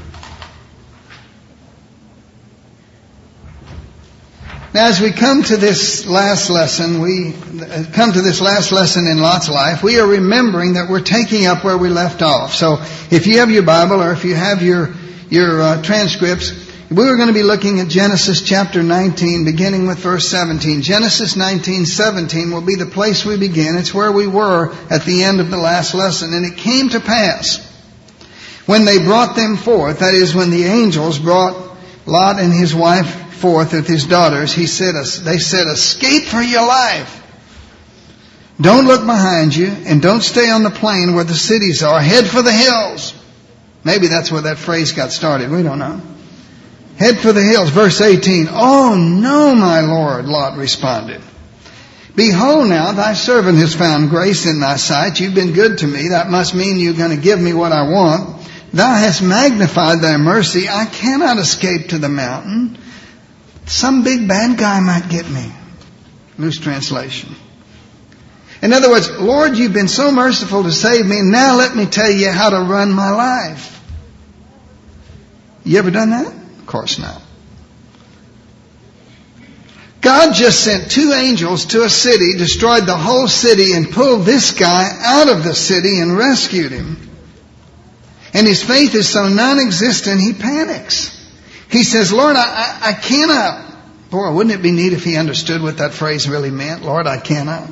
Now, as we come to this last lesson, we come to this last lesson in Lot's life, we are remembering that we're taking up where we left off. So, if you have your Bible or if you have your your uh, transcripts, we were going to be looking at Genesis chapter nineteen, beginning with verse seventeen. Genesis nineteen seventeen will be the place we begin. It's where we were at the end of the last lesson. And it came to pass, when they brought them forth, that is, when the angels brought Lot and his wife forth with his daughters, he said, they said, "Escape for your life. Don't look behind you, and don't stay on the plain where the cities are. Head for the hills." Maybe that's where that phrase got started. We don't know. Head for the hills. Verse eighteen. "Oh, no, my Lord," Lot responded. "Behold now, thy servant has found grace in thy sight. You've been good to me. That must mean you're going to give me what I want. Thou hast magnified thy mercy. I cannot escape to the mountain. Some big bad guy might get me." Loose translation. In other words, "Lord, you've been so merciful to save me. Now let me tell you how to run my life." You ever done that? Of course not. God just sent two angels to a city, destroyed the whole city, and pulled this guy out of the city and rescued him. And his faith is so non-existent, he panics. He says, "Lord, I, I, I cannot." Boy, wouldn't it be neat if he understood what that phrase really meant? Lord, I cannot.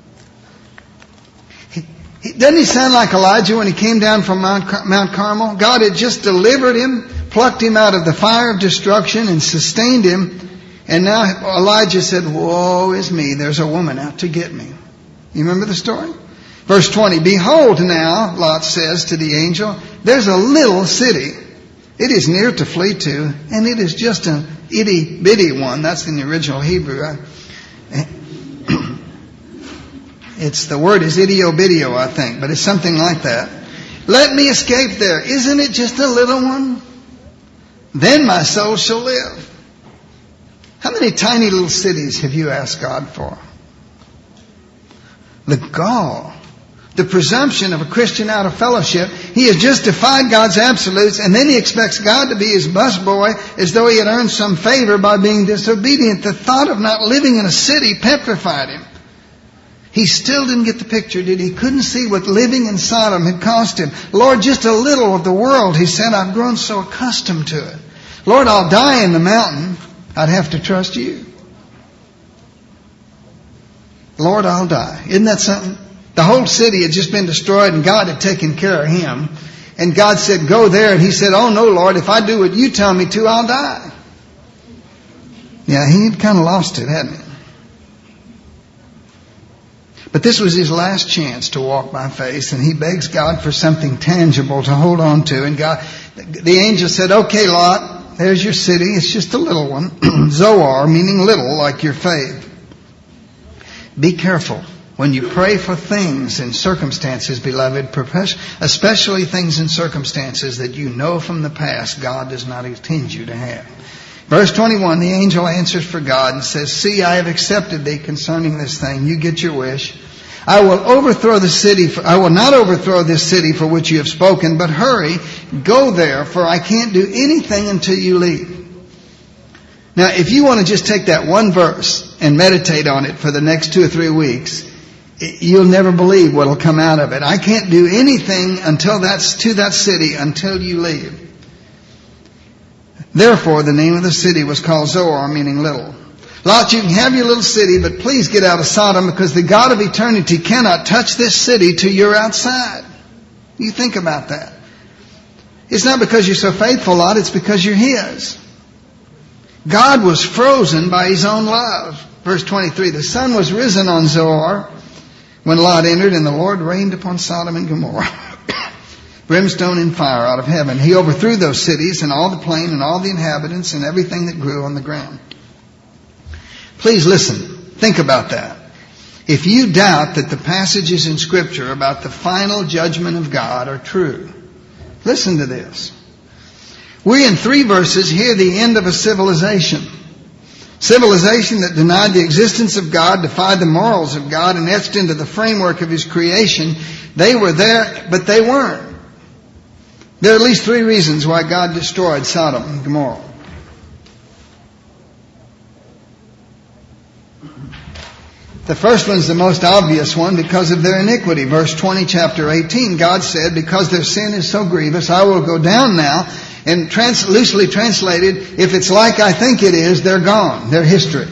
He, he, doesn't he sound like Elijah when he came down from Mount, Car- Mount Carmel? God had just delivered him, plucked him out of the fire of destruction, and sustained him. And now Elijah said, "Woe is me, there's a woman out to get me." You remember the story? Verse twenty, "Behold now," Lot says to the angel, "there's a little city. It is near to flee to, and it is just an itty-bitty one." That's in the original Hebrew. It's the word is idio-bidio, I think, but it's something like that. "Let me escape there. Isn't it just a little one? Then my soul shall live." How many tiny little cities have you asked God for? The gall, the presumption of a Christian out of fellowship. He has just defied God's absolutes, and then he expects God to be his busboy as though he had earned some favor by being disobedient. The thought of not living in a city petrified him. He still didn't get the picture, did he? He couldn't see what living in Sodom had cost him. "Lord, just a little of the world," he said. "I've grown so accustomed to it. Lord, I'll die in the mountain. I'd have to trust you. Lord, I'll die." Isn't that something? The whole city had just been destroyed, and God had taken care of him. And God said, "Go there." And he said, "Oh no, Lord, if I do what you tell me to, I'll die." Yeah, he had kind of lost it, hadn't he? But this was his last chance to walk by faith, and he begs God for something tangible to hold on to. And God, the angel said, "Okay, Lot, there's your city. It's just a little one." Zoar, meaning little, like your faith. Be careful when you pray for things and circumstances, beloved, especially things and circumstances that you know from the past God does not intend you to have. Verse twenty-one, the angel answers for God and says, "See, I have accepted thee concerning this thing. You get your wish. I will overthrow the city. For, I will not overthrow this city for which you have spoken, but hurry, go there, for I can't do anything until you leave." Now, if you want to just take that one verse and meditate on it for the next two or three weeks, you'll never believe what will come out of it. I can't do anything until that's to that city until you leave. Therefore, the name of the city was called Zoar, meaning little. Lot, you can have your little city, but please get out of Sodom, because the God of eternity cannot touch this city till you're outside. You think about that. It's not because you're so faithful, Lot, it's because you're His. God was frozen by His own love. Verse twenty-three, the sun was risen on Zoar when Lot entered, and the Lord rained upon Sodom and Gomorrah brimstone and fire out of heaven. He overthrew those cities and all the plain and all the inhabitants and everything that grew on the ground. Please listen. Think about that. If you doubt that the passages in Scripture about the final judgment of God are true, listen to this. We in three verses hear the end of a civilization. Civilization that denied the existence of God, defied the morals of God, and etched into the framework of His creation. They were there, but they weren't. There are at least three reasons why God destroyed Sodom and Gomorrah. The first one's the most obvious one, because of their iniquity. Verse twenty, chapter eighteen, God said, because their sin is so grievous, I will go down now. And trans- loosely translated, if it's like I think it is, they're gone. They're history.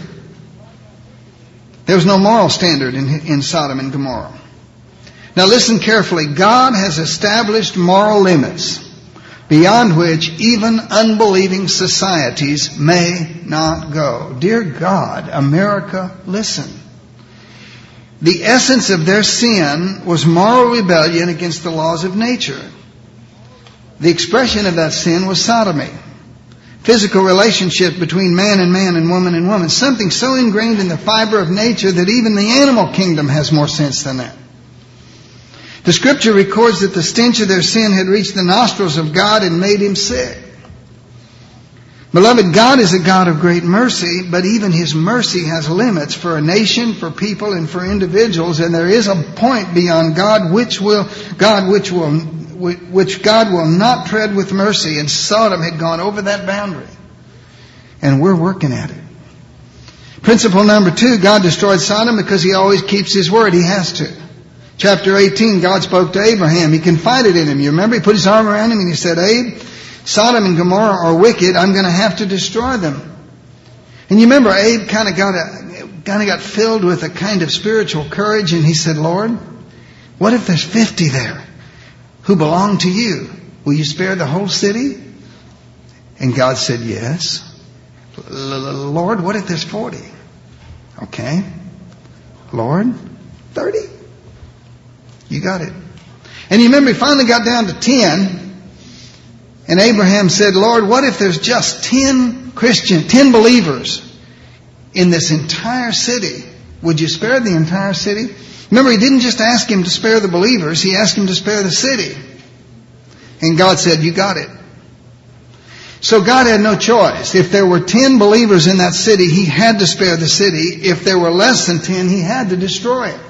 There was no moral standard in, in Sodom and Gomorrah. Now listen carefully. God has established moral limits beyond which even unbelieving societies may not go. Dear God, America, listen. The essence of their sin was moral rebellion against the laws of nature. The expression of that sin was sodomy. Physical relationship between man and man and woman and woman. Something so ingrained in the fiber of nature that even the animal kingdom has more sense than that. The Scripture records that the stench of their sin had reached the nostrils of God and made Him sick. Beloved, God is a God of great mercy, but even His mercy has limits for a nation, for people, and for individuals. And there is a point beyond God which will, God which will, which God will not tread with mercy. And Sodom had gone over that boundary. And we're working at it. Principle number two, God destroyed Sodom because He always keeps His word. He has to. Chapter eighteen, God spoke to Abraham. He confided in him. You remember? He put His arm around him and He said, Abe, Sodom and Gomorrah are wicked. I'm going to have to destroy them. And you remember, Abe kind of got a, kind of got filled with a kind of spiritual courage, and he said, Lord, what if there's fifty there who belong to You? Will You spare the whole city? And God said, yes. Lord, what if there's forty? Okay. Lord, thirty? You got it. And you remember, he finally got down to ten. And Abraham said, Lord, what if there's just ten Christian, ten believers in this entire city? Would You spare the entire city? Remember, He didn't just ask him to spare the believers. He asked him to spare the city. And God said, you got it. So God had no choice. If there were ten believers in that city, He had to spare the city. If there were less than ten, He had to destroy it.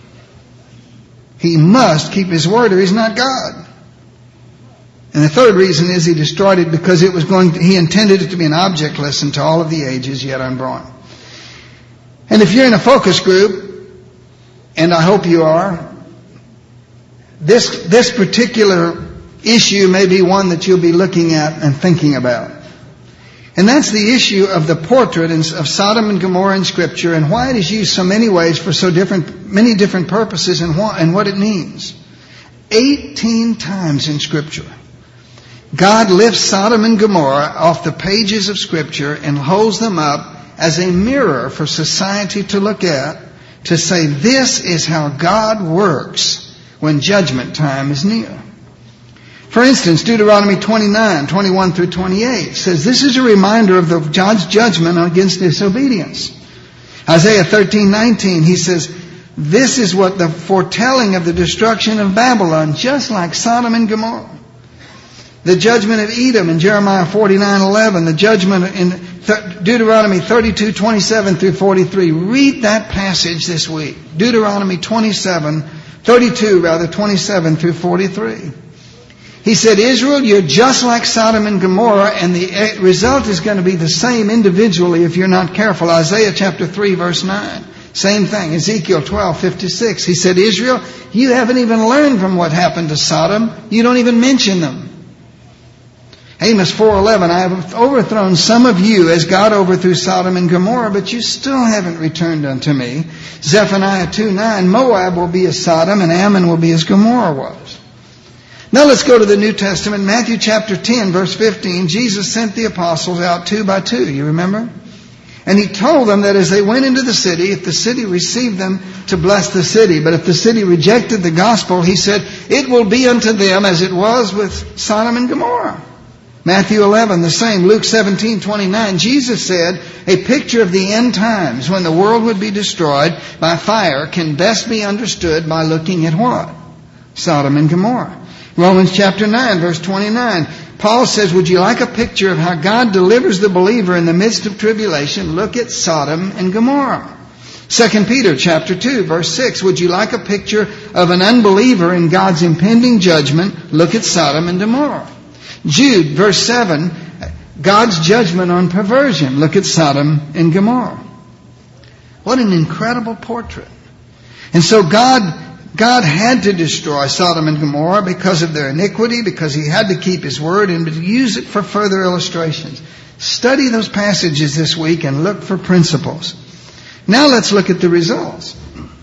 He must keep His word or He's not God. And the third reason is He destroyed it because it was going to, He intended it to be an object lesson to all of the ages yet unborn. And if you're in a focus group, and I hope you are, this, this particular issue may be one that you'll be looking at and thinking about. And that's the issue of the portrait of Sodom and Gomorrah in Scripture, and why it is used so many ways for so different, many different purposes, and what, and what it means. Eighteen times in Scripture, God lifts Sodom and Gomorrah off the pages of Scripture and holds them up as a mirror for society to look at, to say this is how God works when judgment time is near. For instance, Deuteronomy twenty-nine, twenty-one through twenty-eight says this is a reminder of the God's judgment against disobedience. Isaiah thirteen, nineteen, he says, this is what the foretelling of the destruction of Babylon, just like Sodom and Gomorrah. The judgment of Edom in Jeremiah forty-nine, eleven, the judgment in Deuteronomy thirty-two, twenty-seven through forty-three. Read that passage this week. Deuteronomy twenty-seven, thirty-two rather, twenty-seven through forty-three. He said, Israel, you're just like Sodom and Gomorrah, and the result is going to be the same individually if you're not careful. Isaiah chapter three, verse nine. Same thing. Ezekiel twelve, fifty-six. He said, Israel, you haven't even learned from what happened to Sodom. You don't even mention them. Amos four eleven, I have overthrown some of you as God overthrew Sodom and Gomorrah, but you still haven't returned unto me. Zephaniah two nine, Moab will be as Sodom and Ammon will be as Gomorrah was. Now let's go to the New Testament. Matthew chapter ten, verse fifteen. Jesus sent the apostles out two by two. You remember? And he told them that as they went into the city, if the city received them, to bless the city. But if the city rejected the gospel, he said, it will be unto them as it was with Sodom and Gomorrah. Matthew eleven, the same. Luke seventeen twenty-nine, Jesus said, a picture of the end times when the world would be destroyed by fire can best be understood by looking at what? Sodom and Gomorrah. Romans chapter nine, verse twenty-nine, Paul says, would you like a picture of how God delivers the believer in the midst of tribulation? Look at Sodom and Gomorrah. Second Peter chapter two, verse six, would you like a picture of an unbeliever in God's impending judgment? Look at Sodom and Gomorrah. Jude, verse seven, God's judgment on perversion. Look at Sodom and Gomorrah. What an incredible portrait. And so God, God had to destroy Sodom and Gomorrah because of their iniquity, because He had to keep His word and to use it for further illustrations. Study those passages this week and look for principles. Now let's look at the results.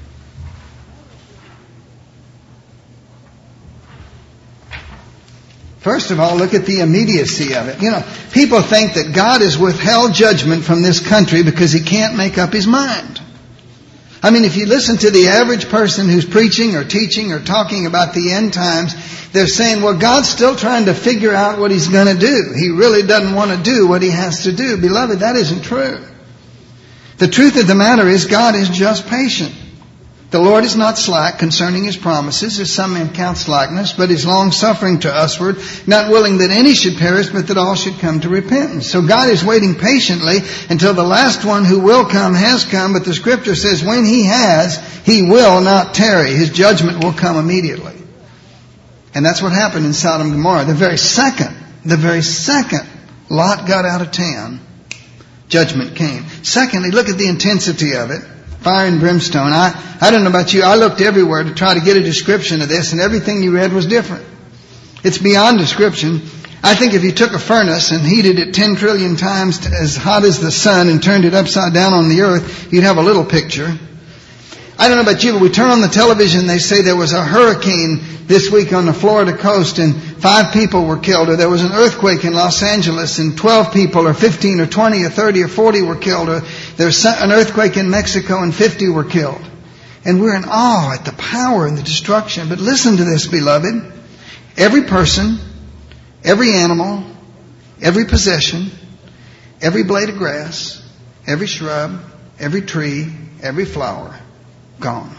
First of all, look at the immediacy of it. You know, people think that God has withheld judgment from this country because He can't make up His mind. I mean, if you listen to the average person who's preaching or teaching or talking about the end times, they're saying, well, God's still trying to figure out what He's going to do. He really doesn't want to do what He has to do. Beloved, that isn't true. The truth of the matter is God is just patient. The Lord is not slack concerning His promises, as some men count slackness, but is long-suffering to usward, not willing that any should perish, but that all should come to repentance. So God is waiting patiently until the last one who will come has come, but the Scripture says when He has, He will not tarry. His judgment will come immediately. And that's what happened in Sodom and Gomorrah. The very second, the very second Lot got out of town, judgment came. Secondly, look at the intensity of it. Fire and brimstone. I, I don't know about you. I looked everywhere to try to get a description of this, and everything you read was different. It's beyond description. I think if you took a furnace and heated it ten trillion times to as hot as the sun and turned it upside down on the earth, you'd have a little picture. I don't know about you, but we turn on the television, they say there was a hurricane this week on the Florida coast and five people were killed, or there was an earthquake in Los Angeles and twelve people or fifteen or twenty or thirty or forty were killed, or there's an earthquake in Mexico and fifty were killed. And we're in awe at the power and the destruction. But listen to this, beloved. Every person, every animal, every possession, every blade of grass, every shrub, every tree, every flower, gone.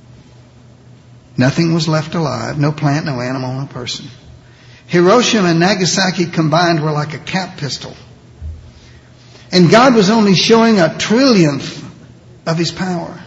Nothing was left alive. No plant, no animal, no person. Hiroshima and Nagasaki combined were like a cap pistol. And God was only showing a trillionth of His power.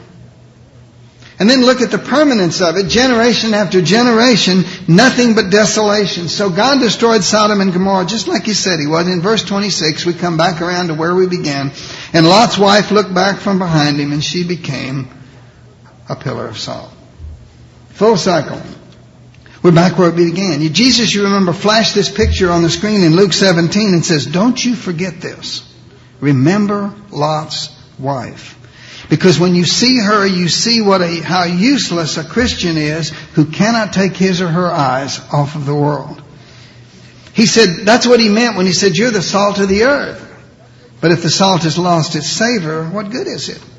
And then look at the permanence of it. Generation after generation, nothing but desolation. So God destroyed Sodom and Gomorrah just like He said He would. In verse twenty-six, we come back around to where we began. And Lot's wife looked back from behind him and she became a pillar of salt. Full cycle. We're back where we began. Jesus, you remember, flashed this picture on the screen in Luke seventeen and says, don't you forget this. Remember Lot's wife. Because when you see her, you see what a, how useless a Christian is who cannot take his or her eyes off of the world. He said, that's what He meant when He said, you're the salt of the earth. But if the salt has lost its savor, what good is it?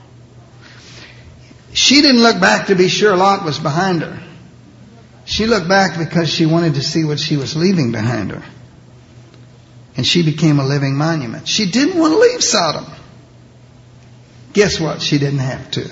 She didn't look back to be sure Lot was behind her. She looked back because she wanted to see what she was leaving behind her. And she became a living monument. She didn't want to leave Sodom. Guess what? She didn't have to.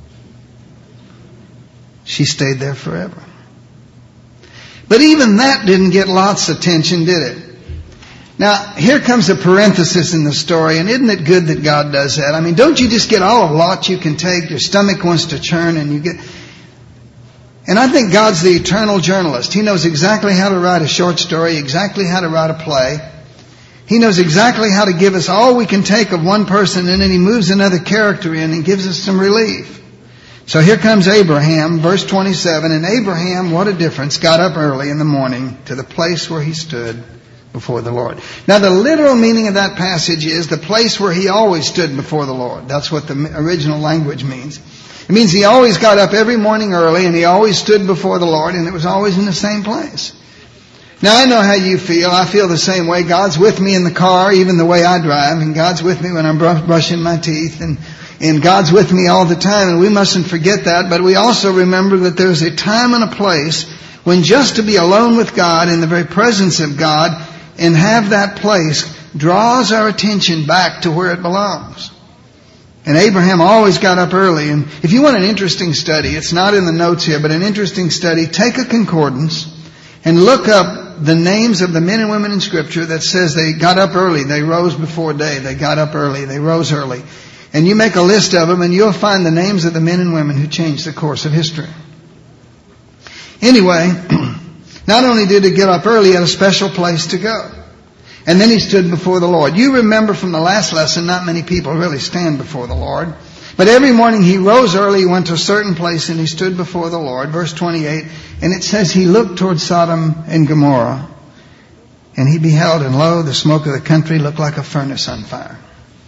She stayed there forever. But even that didn't get Lot's attention, did it? Now, here comes a parenthesis in the story, and isn't it good that God does that? I mean, don't you just get all of Lot you can take? Your stomach wants to churn, and you get... And I think God's the eternal journalist. He knows exactly how to write a short story, exactly how to write a play. He knows exactly how to give us all we can take of one person, and then He moves another character in and gives us some relief. So here comes Abraham, verse twenty-seven, and Abraham, what a difference, got up early in the morning to the place where he stood before the Lord. Now the literal meaning of that passage is the place where he always stood before the Lord. That's what the original language means. It means he always got up every morning early and he always stood before the Lord, and it was always in the same place. Now I know how you feel. I feel the same way. God's with me in the car, even the way I drive, and God's with me when I'm brushing my teeth, and, and God's with me all the time, and we mustn't forget that. But we also remember that there's a time and a place when just to be alone with God in the very presence of God and have that place draws our attention back to where it belongs. And Abraham always got up early. And if you want an interesting study, it's not in the notes here, but an interesting study, take a concordance and look up the names of the men and women in Scripture that says they got up early, they rose before day, they got up early, they rose early. And you make a list of them and you'll find the names of the men and women who changed the course of history. Anyway, not only did he get up early, he had a special place to go. And then he stood before the Lord. You remember from the last lesson, not many people really stand before the Lord. But every morning he rose early, he went to a certain place, and he stood before the Lord. Verse twenty-eight, and it says he looked toward Sodom and Gomorrah, and he beheld, and lo, the smoke of the country looked like a furnace on fire.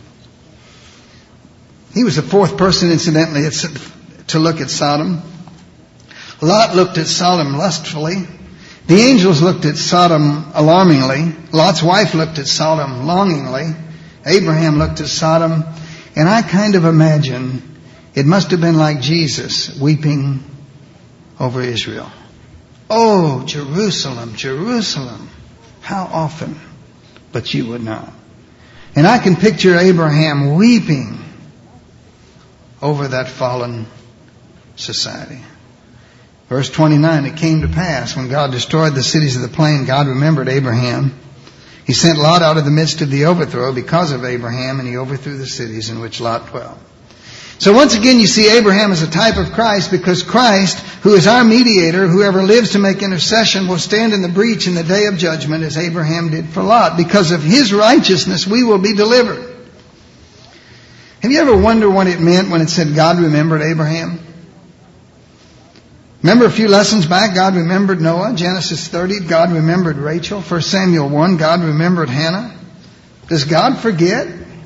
He was the fourth person, incidentally, to look at Sodom. Lot looked at Sodom lustfully. The angels looked at Sodom alarmingly. Lot's wife looked at Sodom longingly. Abraham looked at Sodom. And I kind of imagine it must have been like Jesus weeping over Israel. Oh, Jerusalem, Jerusalem, how often, but you would not. And I can picture Abraham weeping over that fallen society. Verse twenty-nine, it came to pass when God destroyed the cities of the plain, God remembered Abraham. He sent Lot out of the midst of the overthrow because of Abraham, and he overthrew the cities in which Lot dwelt. So once again you see Abraham as a type of Christ, because Christ, who is our mediator, whoever lives to make intercession, will stand in the breach in the day of judgment as Abraham did for Lot. Because of his righteousness we will be delivered. Have you ever wondered what it meant when it said God remembered Abraham? Remember a few lessons back, God remembered Noah. Genesis thirty, God remembered Rachel. First Samuel one, God remembered Hannah. Does God forget?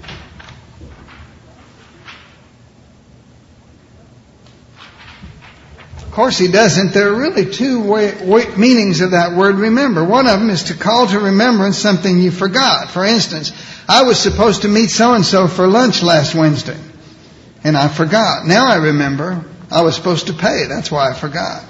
Of course he doesn't. There are really two way, way, meanings of that word remember. One of them is to call to remembrance something you forgot. For instance, I was supposed to meet so-and-so for lunch last Wednesday, and I forgot. Now I remember. I was supposed to pay. That's why I forgot.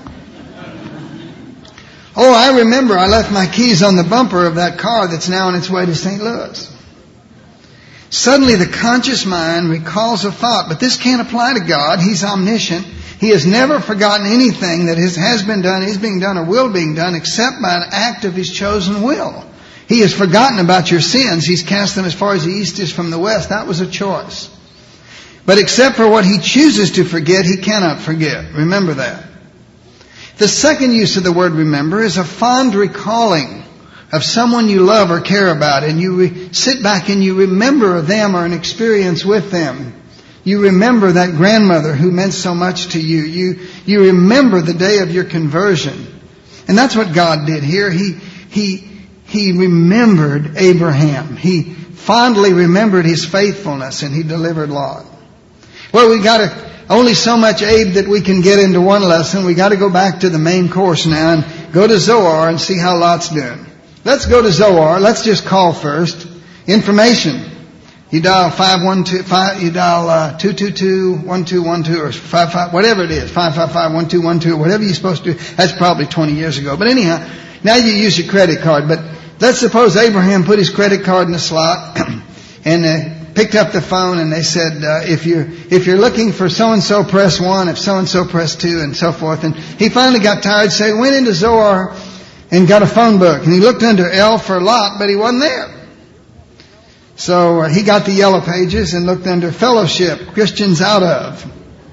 Oh, I remember I left my keys on the bumper of that car that's now on its way to Saint Louis. Suddenly the conscious mind recalls a thought, but this can't apply to God. He's omniscient. He has never forgotten anything that has been done, is being done, or will be done, except by an act of His chosen will. He has forgotten about your sins. He's cast them as far as the east is from the west. That was a choice. But except for what He chooses to forget, He cannot forget. Remember that. The second use of the word remember is a fond recalling of someone you love or care about, and you re- sit back and you remember them or an experience with them. You remember that grandmother who meant so much to you. You, you remember the day of your conversion. And that's what God did here. He, he, he remembered Abraham. He fondly remembered his faithfulness, and He delivered Lot. Well, we got to, only so much Abe that we can get into one lesson. We got to go back to the main course now and go to Zoar and see how Lot's doing. Let's go to Zoar. Let's just call first. Information. You dial five one two five. You dial uh, two two two one two one two or five five, whatever it is, five five five one two one two, whatever you're supposed to do. That's probably twenty years ago. But anyhow, now you use your credit card. But let's suppose Abraham put his credit card in the slot and uh, picked up the phone, and they said, uh, if you're, if you're looking for so-and-so, press one, if so-and-so, press two, and so forth. And he finally got tired, so he went into Zoar and got a phone book. And he looked under L for Lot, but he wasn't there. So uh, he got the yellow pages and looked under fellowship, Christians out of.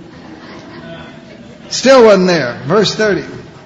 Still wasn't there. Verse thirty.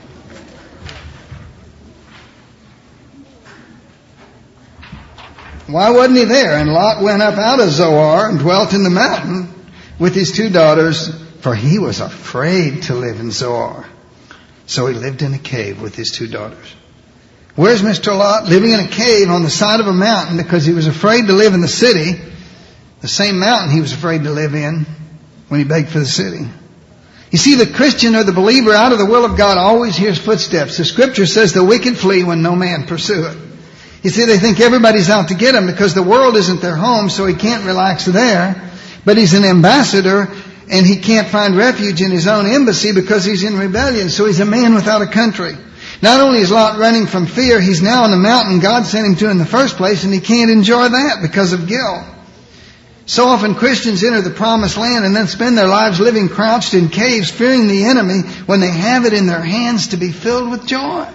Why wasn't he there? And Lot went up out of Zoar and dwelt in the mountain with his two daughters, for he was afraid to live in Zoar. So he lived in a cave with his two daughters. Where's Mister Lot? Living in a cave on the side of a mountain because he was afraid to live in the city, the same mountain he was afraid to live in when he begged for the city. You see, the Christian or the believer out of the will of God always hears footsteps. The Scripture says the wicked flee when no man pursueth. You see, they think everybody's out to get him because the world isn't their home, so he can't relax there. But he's an ambassador, and he can't find refuge in his own embassy because he's in rebellion. So he's a man without a country. Not only is Lot running from fear, he's now on the mountain God sent him to in the first place, and he can't enjoy that because of guilt. So often Christians enter the promised land and then spend their lives living crouched in caves, fearing the enemy when they have it in their hands to be filled with joy.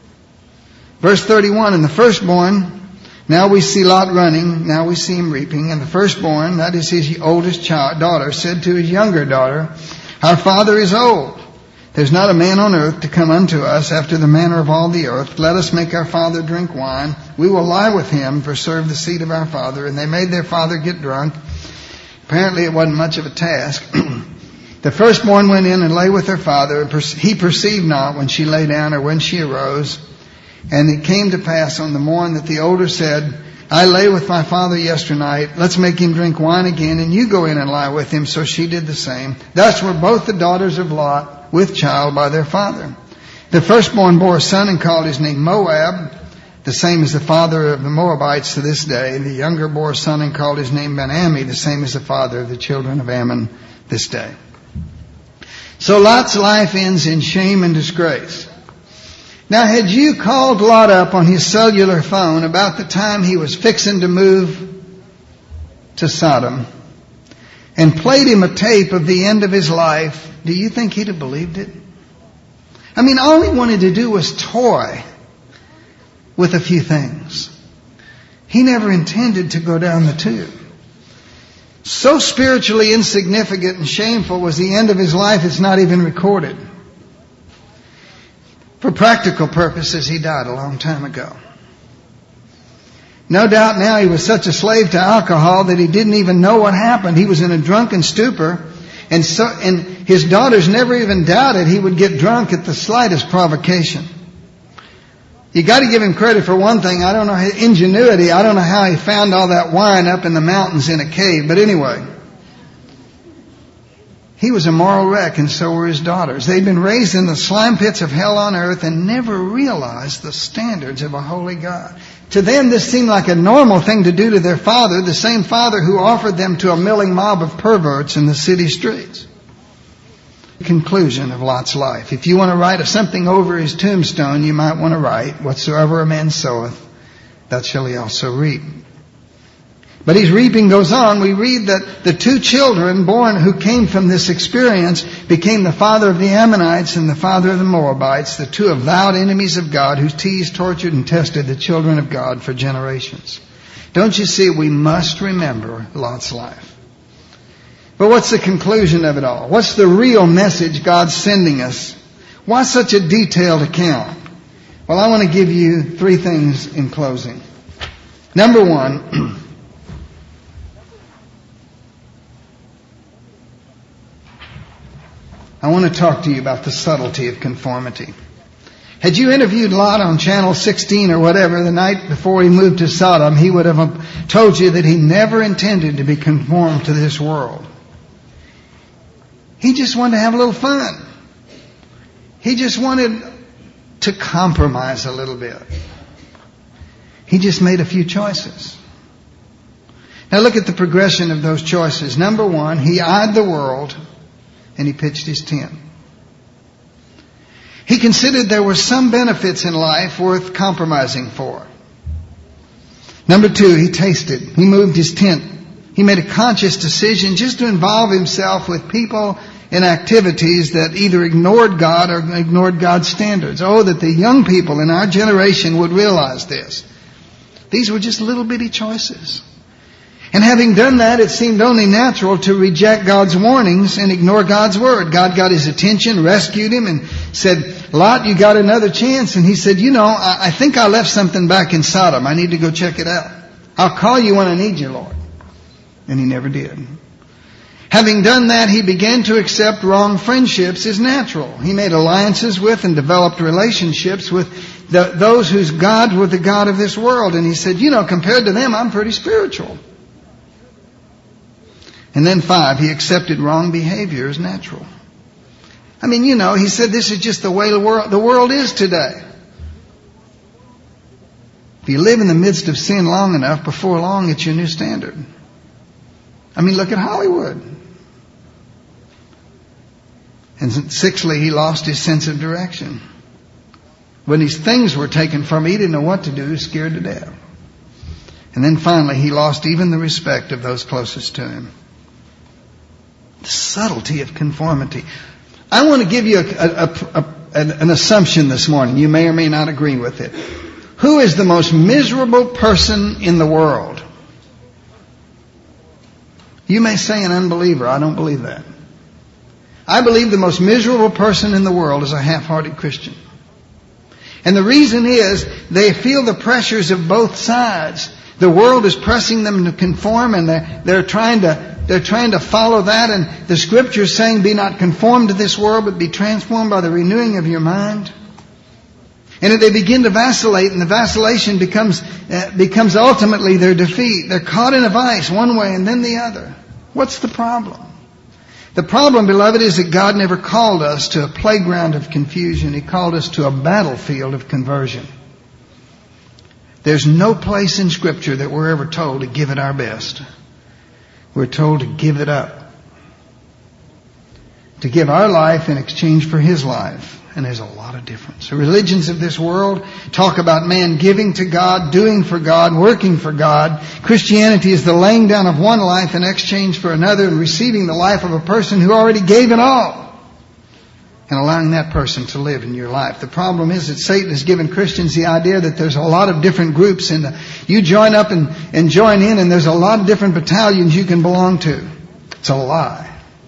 Verse thirty-one, and the firstborn, now we see Lot running, now we see him reaping, and the firstborn, that is his oldest child, daughter, said to his younger daughter, our father is old. There's not a man on earth to come unto us after the manner of all the earth. Let us make our father drink wine. We will lie with him, for serve the seed of our father. And they made their father get drunk. Apparently it wasn't much of a task. The firstborn went in and lay with her father. He perceived not when she lay down or when she arose. And it came to pass on the morn that the older said, I lay with my father yesternight. Let's make him drink wine again, and you go in and lie with him. So she did the same. Thus were both the daughters of Lot with child by their father. The firstborn bore a son and called his name Moab, the same as the father of the Moabites to this day. And the younger bore a son and called his name Ben-Ammi, the same as the father of the children of Ammon this day. So Lot's life ends in shame and disgrace. Now, had you called Lot up on his cellular phone about the time he was fixing to move to Sodom and played him a tape of the end of his life, do you think he'd have believed it? I mean, all he wanted to do was toy with a few things. He never intended to go down the tube. So spiritually insignificant and shameful was the end of his life, it's not even recorded. For practical purposes, he died a long time ago. No doubt now he was such a slave to alcohol that he didn't even know what happened. He was in a drunken stupor. And so, and his daughters never even doubted he would get drunk at the slightest provocation. You got to give him credit for one thing. I don't know his ingenuity. I don't know how he found all that wine up in the mountains in a cave. But anyway, he was a moral wreck, and so were his daughters. They'd been raised in the slime pits of hell on earth and never realized the standards of a holy God. To them, this seemed like a normal thing to do to their father, the same father who offered them to a milling mob of perverts in the city streets. Conclusion of Lot's life. If you want to write something over his tombstone, you might want to write, whatsoever a man soweth, that shall he also reap. But his reaping goes on. We read that the two children born who came from this experience became the father of the Ammonites and the father of the Moabites, the two avowed enemies of God who teased, tortured, and tested the children of God for generations. Don't you see, we must remember Lot's life. But what's the conclusion of it all? What's the real message God's sending us? Why such a detailed account? Well, I want to give you three things in closing. Number one, I want to talk to you about the subtlety of conformity. Had you interviewed Lot on Channel sixteen or whatever the night before he moved to Sodom, he would have told you that he never intended to be conformed to this world. He just wanted to have a little fun. He just wanted to compromise a little bit. He just made a few choices. Now look at the progression of those choices. Number one, he eyed the world and he pitched his tent. He considered there were some benefits in life worth compromising for. Number two, he tasted. He moved his tent. He made a conscious decision just to involve himself with people and activities that either ignored God or ignored God's standards. Oh, that the young people in our generation would realize this. These were just little bitty choices. And having done that, it seemed only natural to reject God's warnings and ignore God's word. God got his attention, rescued him, and said, Lot, you got another chance. And he said, you know, I, I think I left something back in Sodom. I need to go check it out. I'll call you when I need you, Lord. And he never did. Having done that, he began to accept wrong friendships as natural. He made alliances with and developed relationships with the, those whose God were the God of this world. And he said, you know, compared to them, I'm pretty spiritual. And then five, he accepted wrong behavior as natural. I mean, you know, he said this is just the way the world, the world is today. If you live in the midst of sin long enough, before long it's your new standard. I mean, look at Hollywood. And sixthly, he lost his sense of direction. When these things were taken from him, he didn't know what to do. He was scared to death. And then finally, he lost even the respect of those closest to him. The subtlety of conformity. I want to give you a, a, a, a, an assumption this morning. You may or may not agree with it. Who is the most miserable person in the world? You may say an unbeliever. I don't believe that. I believe the most miserable person in the world is a half-hearted Christian. And the reason is they feel the pressures of both sides. The world is pressing them to conform, and they're, they're trying to they're trying to follow that. And the Scripture is saying, "Be not conformed to this world, but be transformed by the renewing of your mind." And if they begin to vacillate, and the vacillation becomes uh, becomes ultimately their defeat. They're caught in a vice one way and then the other. What's the problem? The problem, beloved, is that God never called us to a playground of confusion. He called us to a battlefield of conversion. There's no place in Scripture that we're ever told to give it our best. We're told to give it up. To give our life in exchange for His life. And there's a lot of difference. The religions of this world talk about man giving to God, doing for God, working for God. Christianity is the laying down of one life in exchange for another and receiving the life of a person who already gave it all and allowing that person to live in your life. The problem is that Satan has given Christians the idea that there's a lot of different groups and you join up and, and join in and there's a lot of different battalions you can belong to. It's a lie.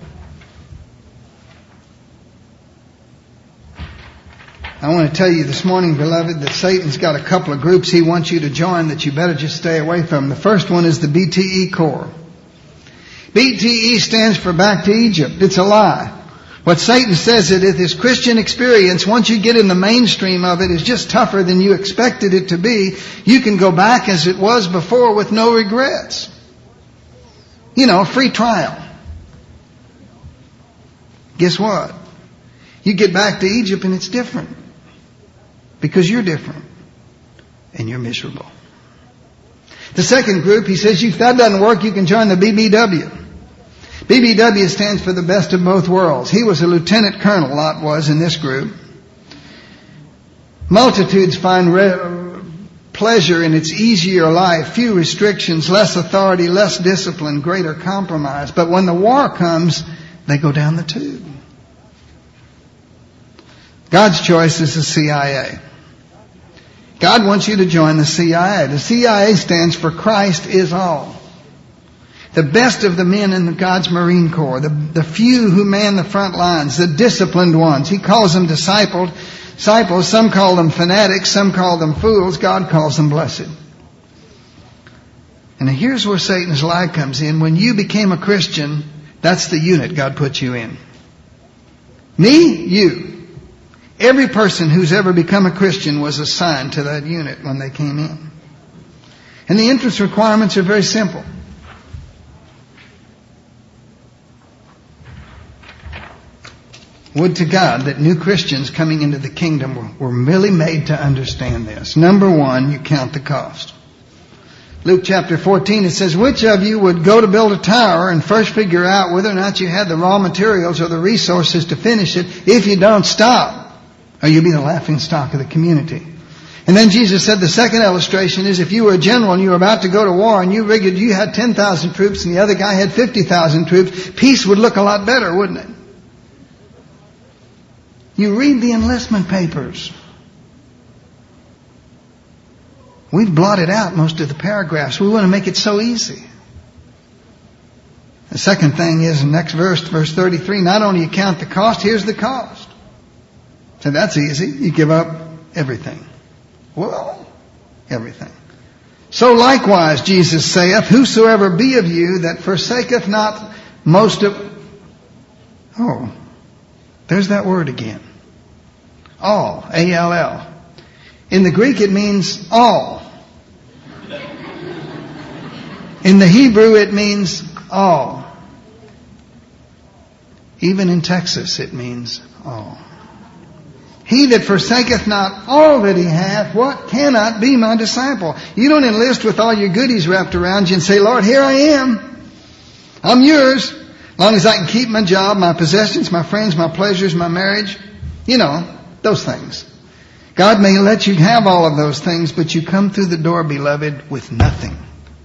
I want to tell you this morning, beloved, that Satan's got a couple of groups he wants you to join that you better just stay away from. The first one is the B T E Corps. B T E stands for Back to Egypt. It's a lie. What Satan says is that this Christian experience, once you get in the mainstream of it, is just tougher than you expected it to be. You can go back as it was before with no regrets. You know, free trial. Guess what? You get back to Egypt and it's different. Because you're different. And you're miserable. The second group, he says, if that doesn't work, you can join the B B W. B B W stands for the best of both worlds. He was a lieutenant colonel, Lot was, in this group. Multitudes find re- pleasure in its easier life, few restrictions, less authority, less discipline, greater compromise. But when the war comes, they go down the tube. God's choice is the C I A. God wants you to join the C I A. The C I A stands for Christ is all. The best of the men in God's Marine Corps, the, the few who man the front lines, the disciplined ones. He calls them discipled, disciples. Some call them fanatics. Some call them fools. God calls them blessed. And here's where Satan's lie comes in. When you became a Christian, that's the unit God put you in. Me, you. Every person who's ever become a Christian was assigned to that unit when they came in. And the entrance requirements are very simple. Would to God that new Christians coming into the kingdom were, were really made to understand this. Number one, you count the cost. Luke chapter fourteen, it says, which of you would go to build a tower and first figure out whether or not you had the raw materials or the resources to finish it? If you don't, stop. Or you'll be the laughing stock of the community. And then Jesus said the second illustration is if you were a general and you were about to go to war and you figured you had ten thousand troops and the other guy had fifty thousand troops, peace would look a lot better, wouldn't it? You read the enlistment papers. We've blotted out most of the paragraphs. We want to make it so easy. The second thing is in the next verse, verse thirty-three, not only you count the cost, here's the cost. So that's easy. You give up everything. Well, everything. So likewise, Jesus saith, whosoever be of you that forsaketh not most of... Oh, there's that word again. All, A L L. In the Greek, it means all. In the Hebrew, it means all. Even in Texas, it means all. He that forsaketh not all that he hath, what? Cannot be my disciple. You don't enlist with all your goodies wrapped around you and say, Lord, here I am. I'm yours. As long as I can keep my job, my possessions, my friends, my pleasures, my marriage. You know, those things. God may let you have all of those things, but you come through the door, beloved, with nothing.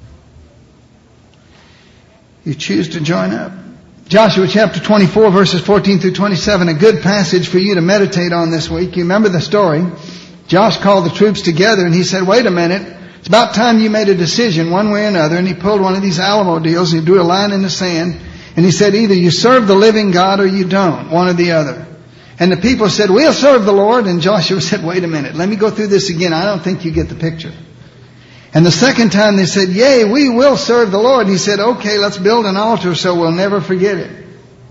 You choose to join up. Joshua chapter twenty-four, verses fourteen through twenty-seven, a good passage for you to meditate on this week. You remember the story. Josh called the troops together and he said, wait a minute, it's about time you made a decision one way or another. And he pulled one of these Alamo deals and he drew a line in the sand. And he said, either you serve the living God or you don't, one or the other. And the people said, we'll serve the Lord. And Joshua said, wait a minute, let me go through this again. I don't think you get the picture. And the second time they said, yea, we will serve the Lord. He said, okay, let's build an altar so we'll never forget it.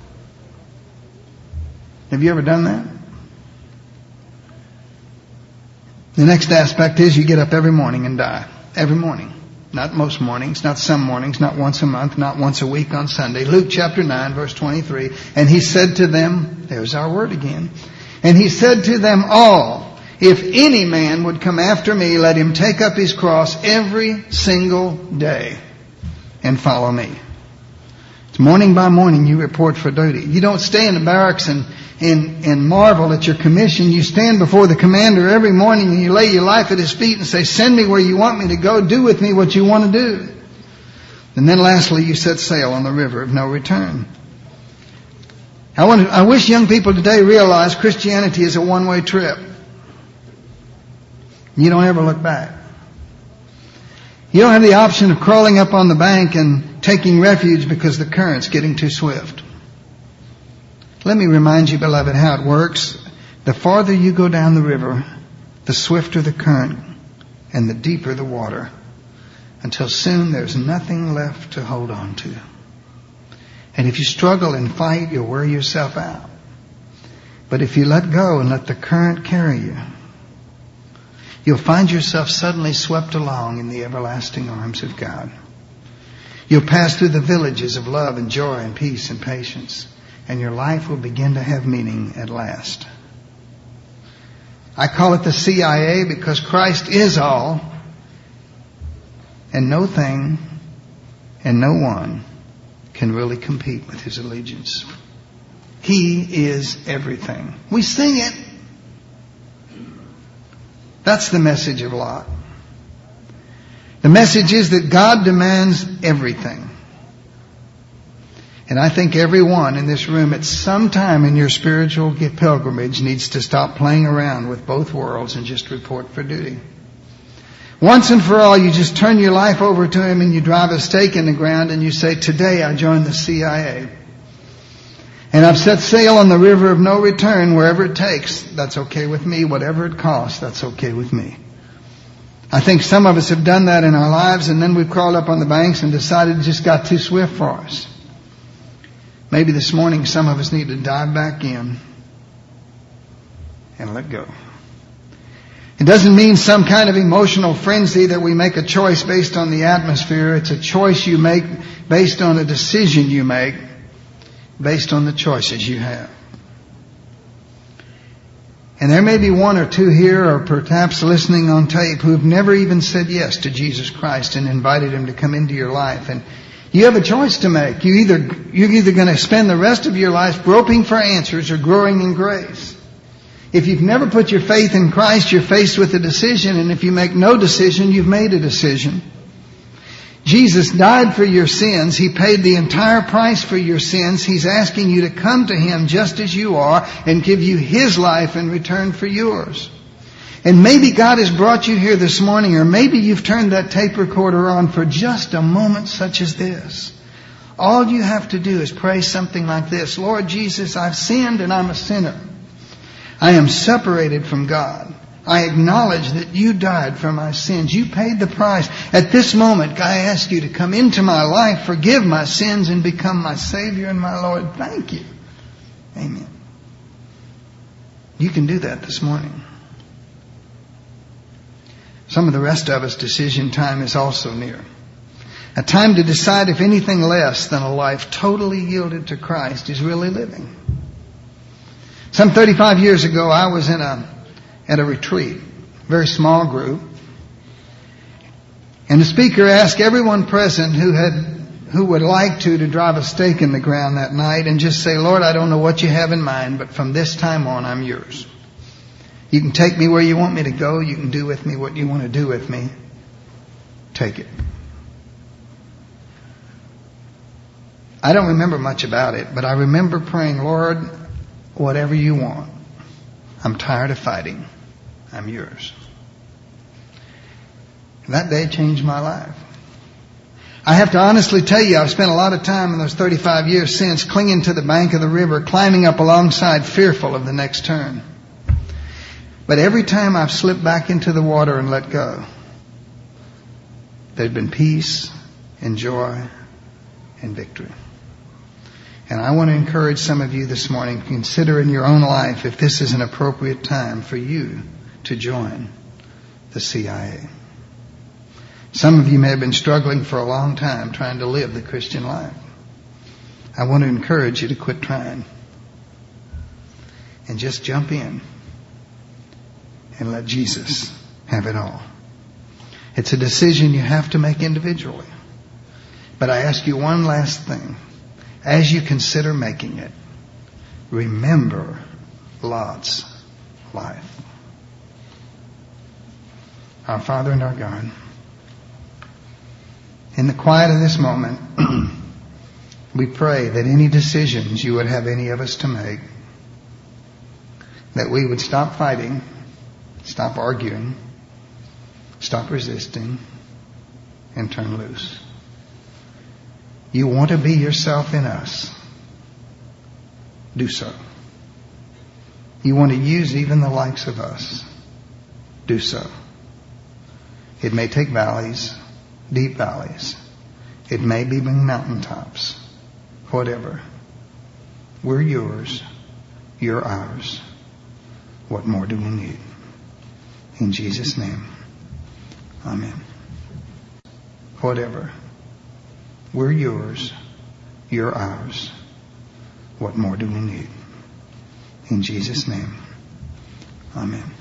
Have you ever done that? The next aspect is you get up every morning and die. Every morning. Not most mornings, not some mornings, not once a month, not once a week on Sunday. Luke chapter nine, verse twenty-three. And he said to them, there's our word again. And he said to them all, if any man would come after me, let him take up his cross every single day and follow me. It's morning by morning you report for duty. You don't stay in the barracks and, and, and marvel at your commission. You stand before the commander every morning and you lay your life at his feet and say, send me where you want me to go. Do with me what you want to do. And then lastly, you set sail on the river of no return. I want to, I wish young people today realize Christianity is a one-way trip. You don't ever look back. You don't have the option of crawling up on the bank and taking refuge because the current's getting too swift. Let me remind you, beloved, how it works. The farther you go down the river, the swifter the current and the deeper the water, until soon there's nothing left to hold on to. And if you struggle and fight, you'll wear yourself out. But if you let go and let the current carry you, you'll find yourself suddenly swept along in the everlasting arms of God. You'll pass through the villages of love and joy and peace and patience, and your life will begin to have meaning at last. I call it the C I A because Christ is all, and no thing and no one can really compete with his allegiance. He is everything. We sing it. That's the message of Lot. The message is that God demands everything. And I think everyone in this room at some time in your spiritual pilgrimage needs to stop playing around with both worlds and just report for duty. Once and for all, you just turn your life over to him and you drive a stake in the ground and you say, today I join the C I A. And I've set sail on the river of no return wherever it takes. That's okay with me. Whatever it costs, that's okay with me. I think some of us have done that in our lives and then we've crawled up on the banks and decided it just got too swift for us. Maybe this morning some of us need to dive back in and let go. It doesn't mean some kind of emotional frenzy that we make a choice based on the atmosphere. It's a choice you make based on a decision you make, based on the choices you have. And there may be one or two here or perhaps listening on tape who have never even said yes to Jesus Christ and invited him to come into your life. And you have a choice to make. You either, you're either going to spend the rest of your life groping for answers or growing in grace. If you've never put your faith in Christ, you're faced with a decision. And if you make no decision, you've made a decision. Jesus died for your sins. He paid the entire price for your sins. He's asking you to come to him just as you are and give you his life in return for yours. And maybe God has brought you here this morning, or maybe you've turned that tape recorder on for just a moment such as this. All you have to do is pray something like this. Lord Jesus, I've sinned and I'm a sinner. I am separated from God. I acknowledge that you died for my sins. You paid the price. At this moment, I ask you to come into my life, forgive my sins, and become my Savior and my Lord. Thank you. Amen. You can do that this morning. some of the rest of us, decision time is also near. A time to decide if anything less than a life totally yielded to Christ is really living. Some thirty-five years ago, I was in a at a retreat, very small group, and the speaker asked everyone present who had who would like to to drive a stake in the ground that night and just say, Lord, I don't know what you have in mind, but from this time on, I'm yours. You can take me where you want me to go. You can do with me what you want to do with me. Take it. I don't remember much about it, but I remember praying, Lord, whatever you want. I'm tired of fighting. I'm yours. And that day changed my life. I have to honestly tell you, I've spent a lot of time in those thirty-five years since clinging to the bank of the river, climbing up alongside, fearful of the next turn. But every time I've slipped back into the water and let go, there's been peace and joy and victory. And I want to encourage some of you this morning, consider in your own life if this is an appropriate time for you to join the C I A. Some of you may have been struggling for a long time trying to live the Christian life. I want to encourage you to quit trying and just jump in and let Jesus have it all. It's a decision you have to make individually. But I ask you one last thing. As you consider making it, remember Lot's life. Our Father and our God, in the quiet of this moment, we pray that any decisions you would have any of us to make, that we would stop fighting, stop arguing, stop resisting, and turn loose. You want to be yourself in us. Do so. You want to use even the likes of us. Do so. It may take valleys, deep valleys. It may be mountaintops. Whatever. We're yours. You're ours. What more do we need? In Jesus' name. Amen. Whatever. We're yours. You're ours. What more do we need? In Jesus' name. Amen.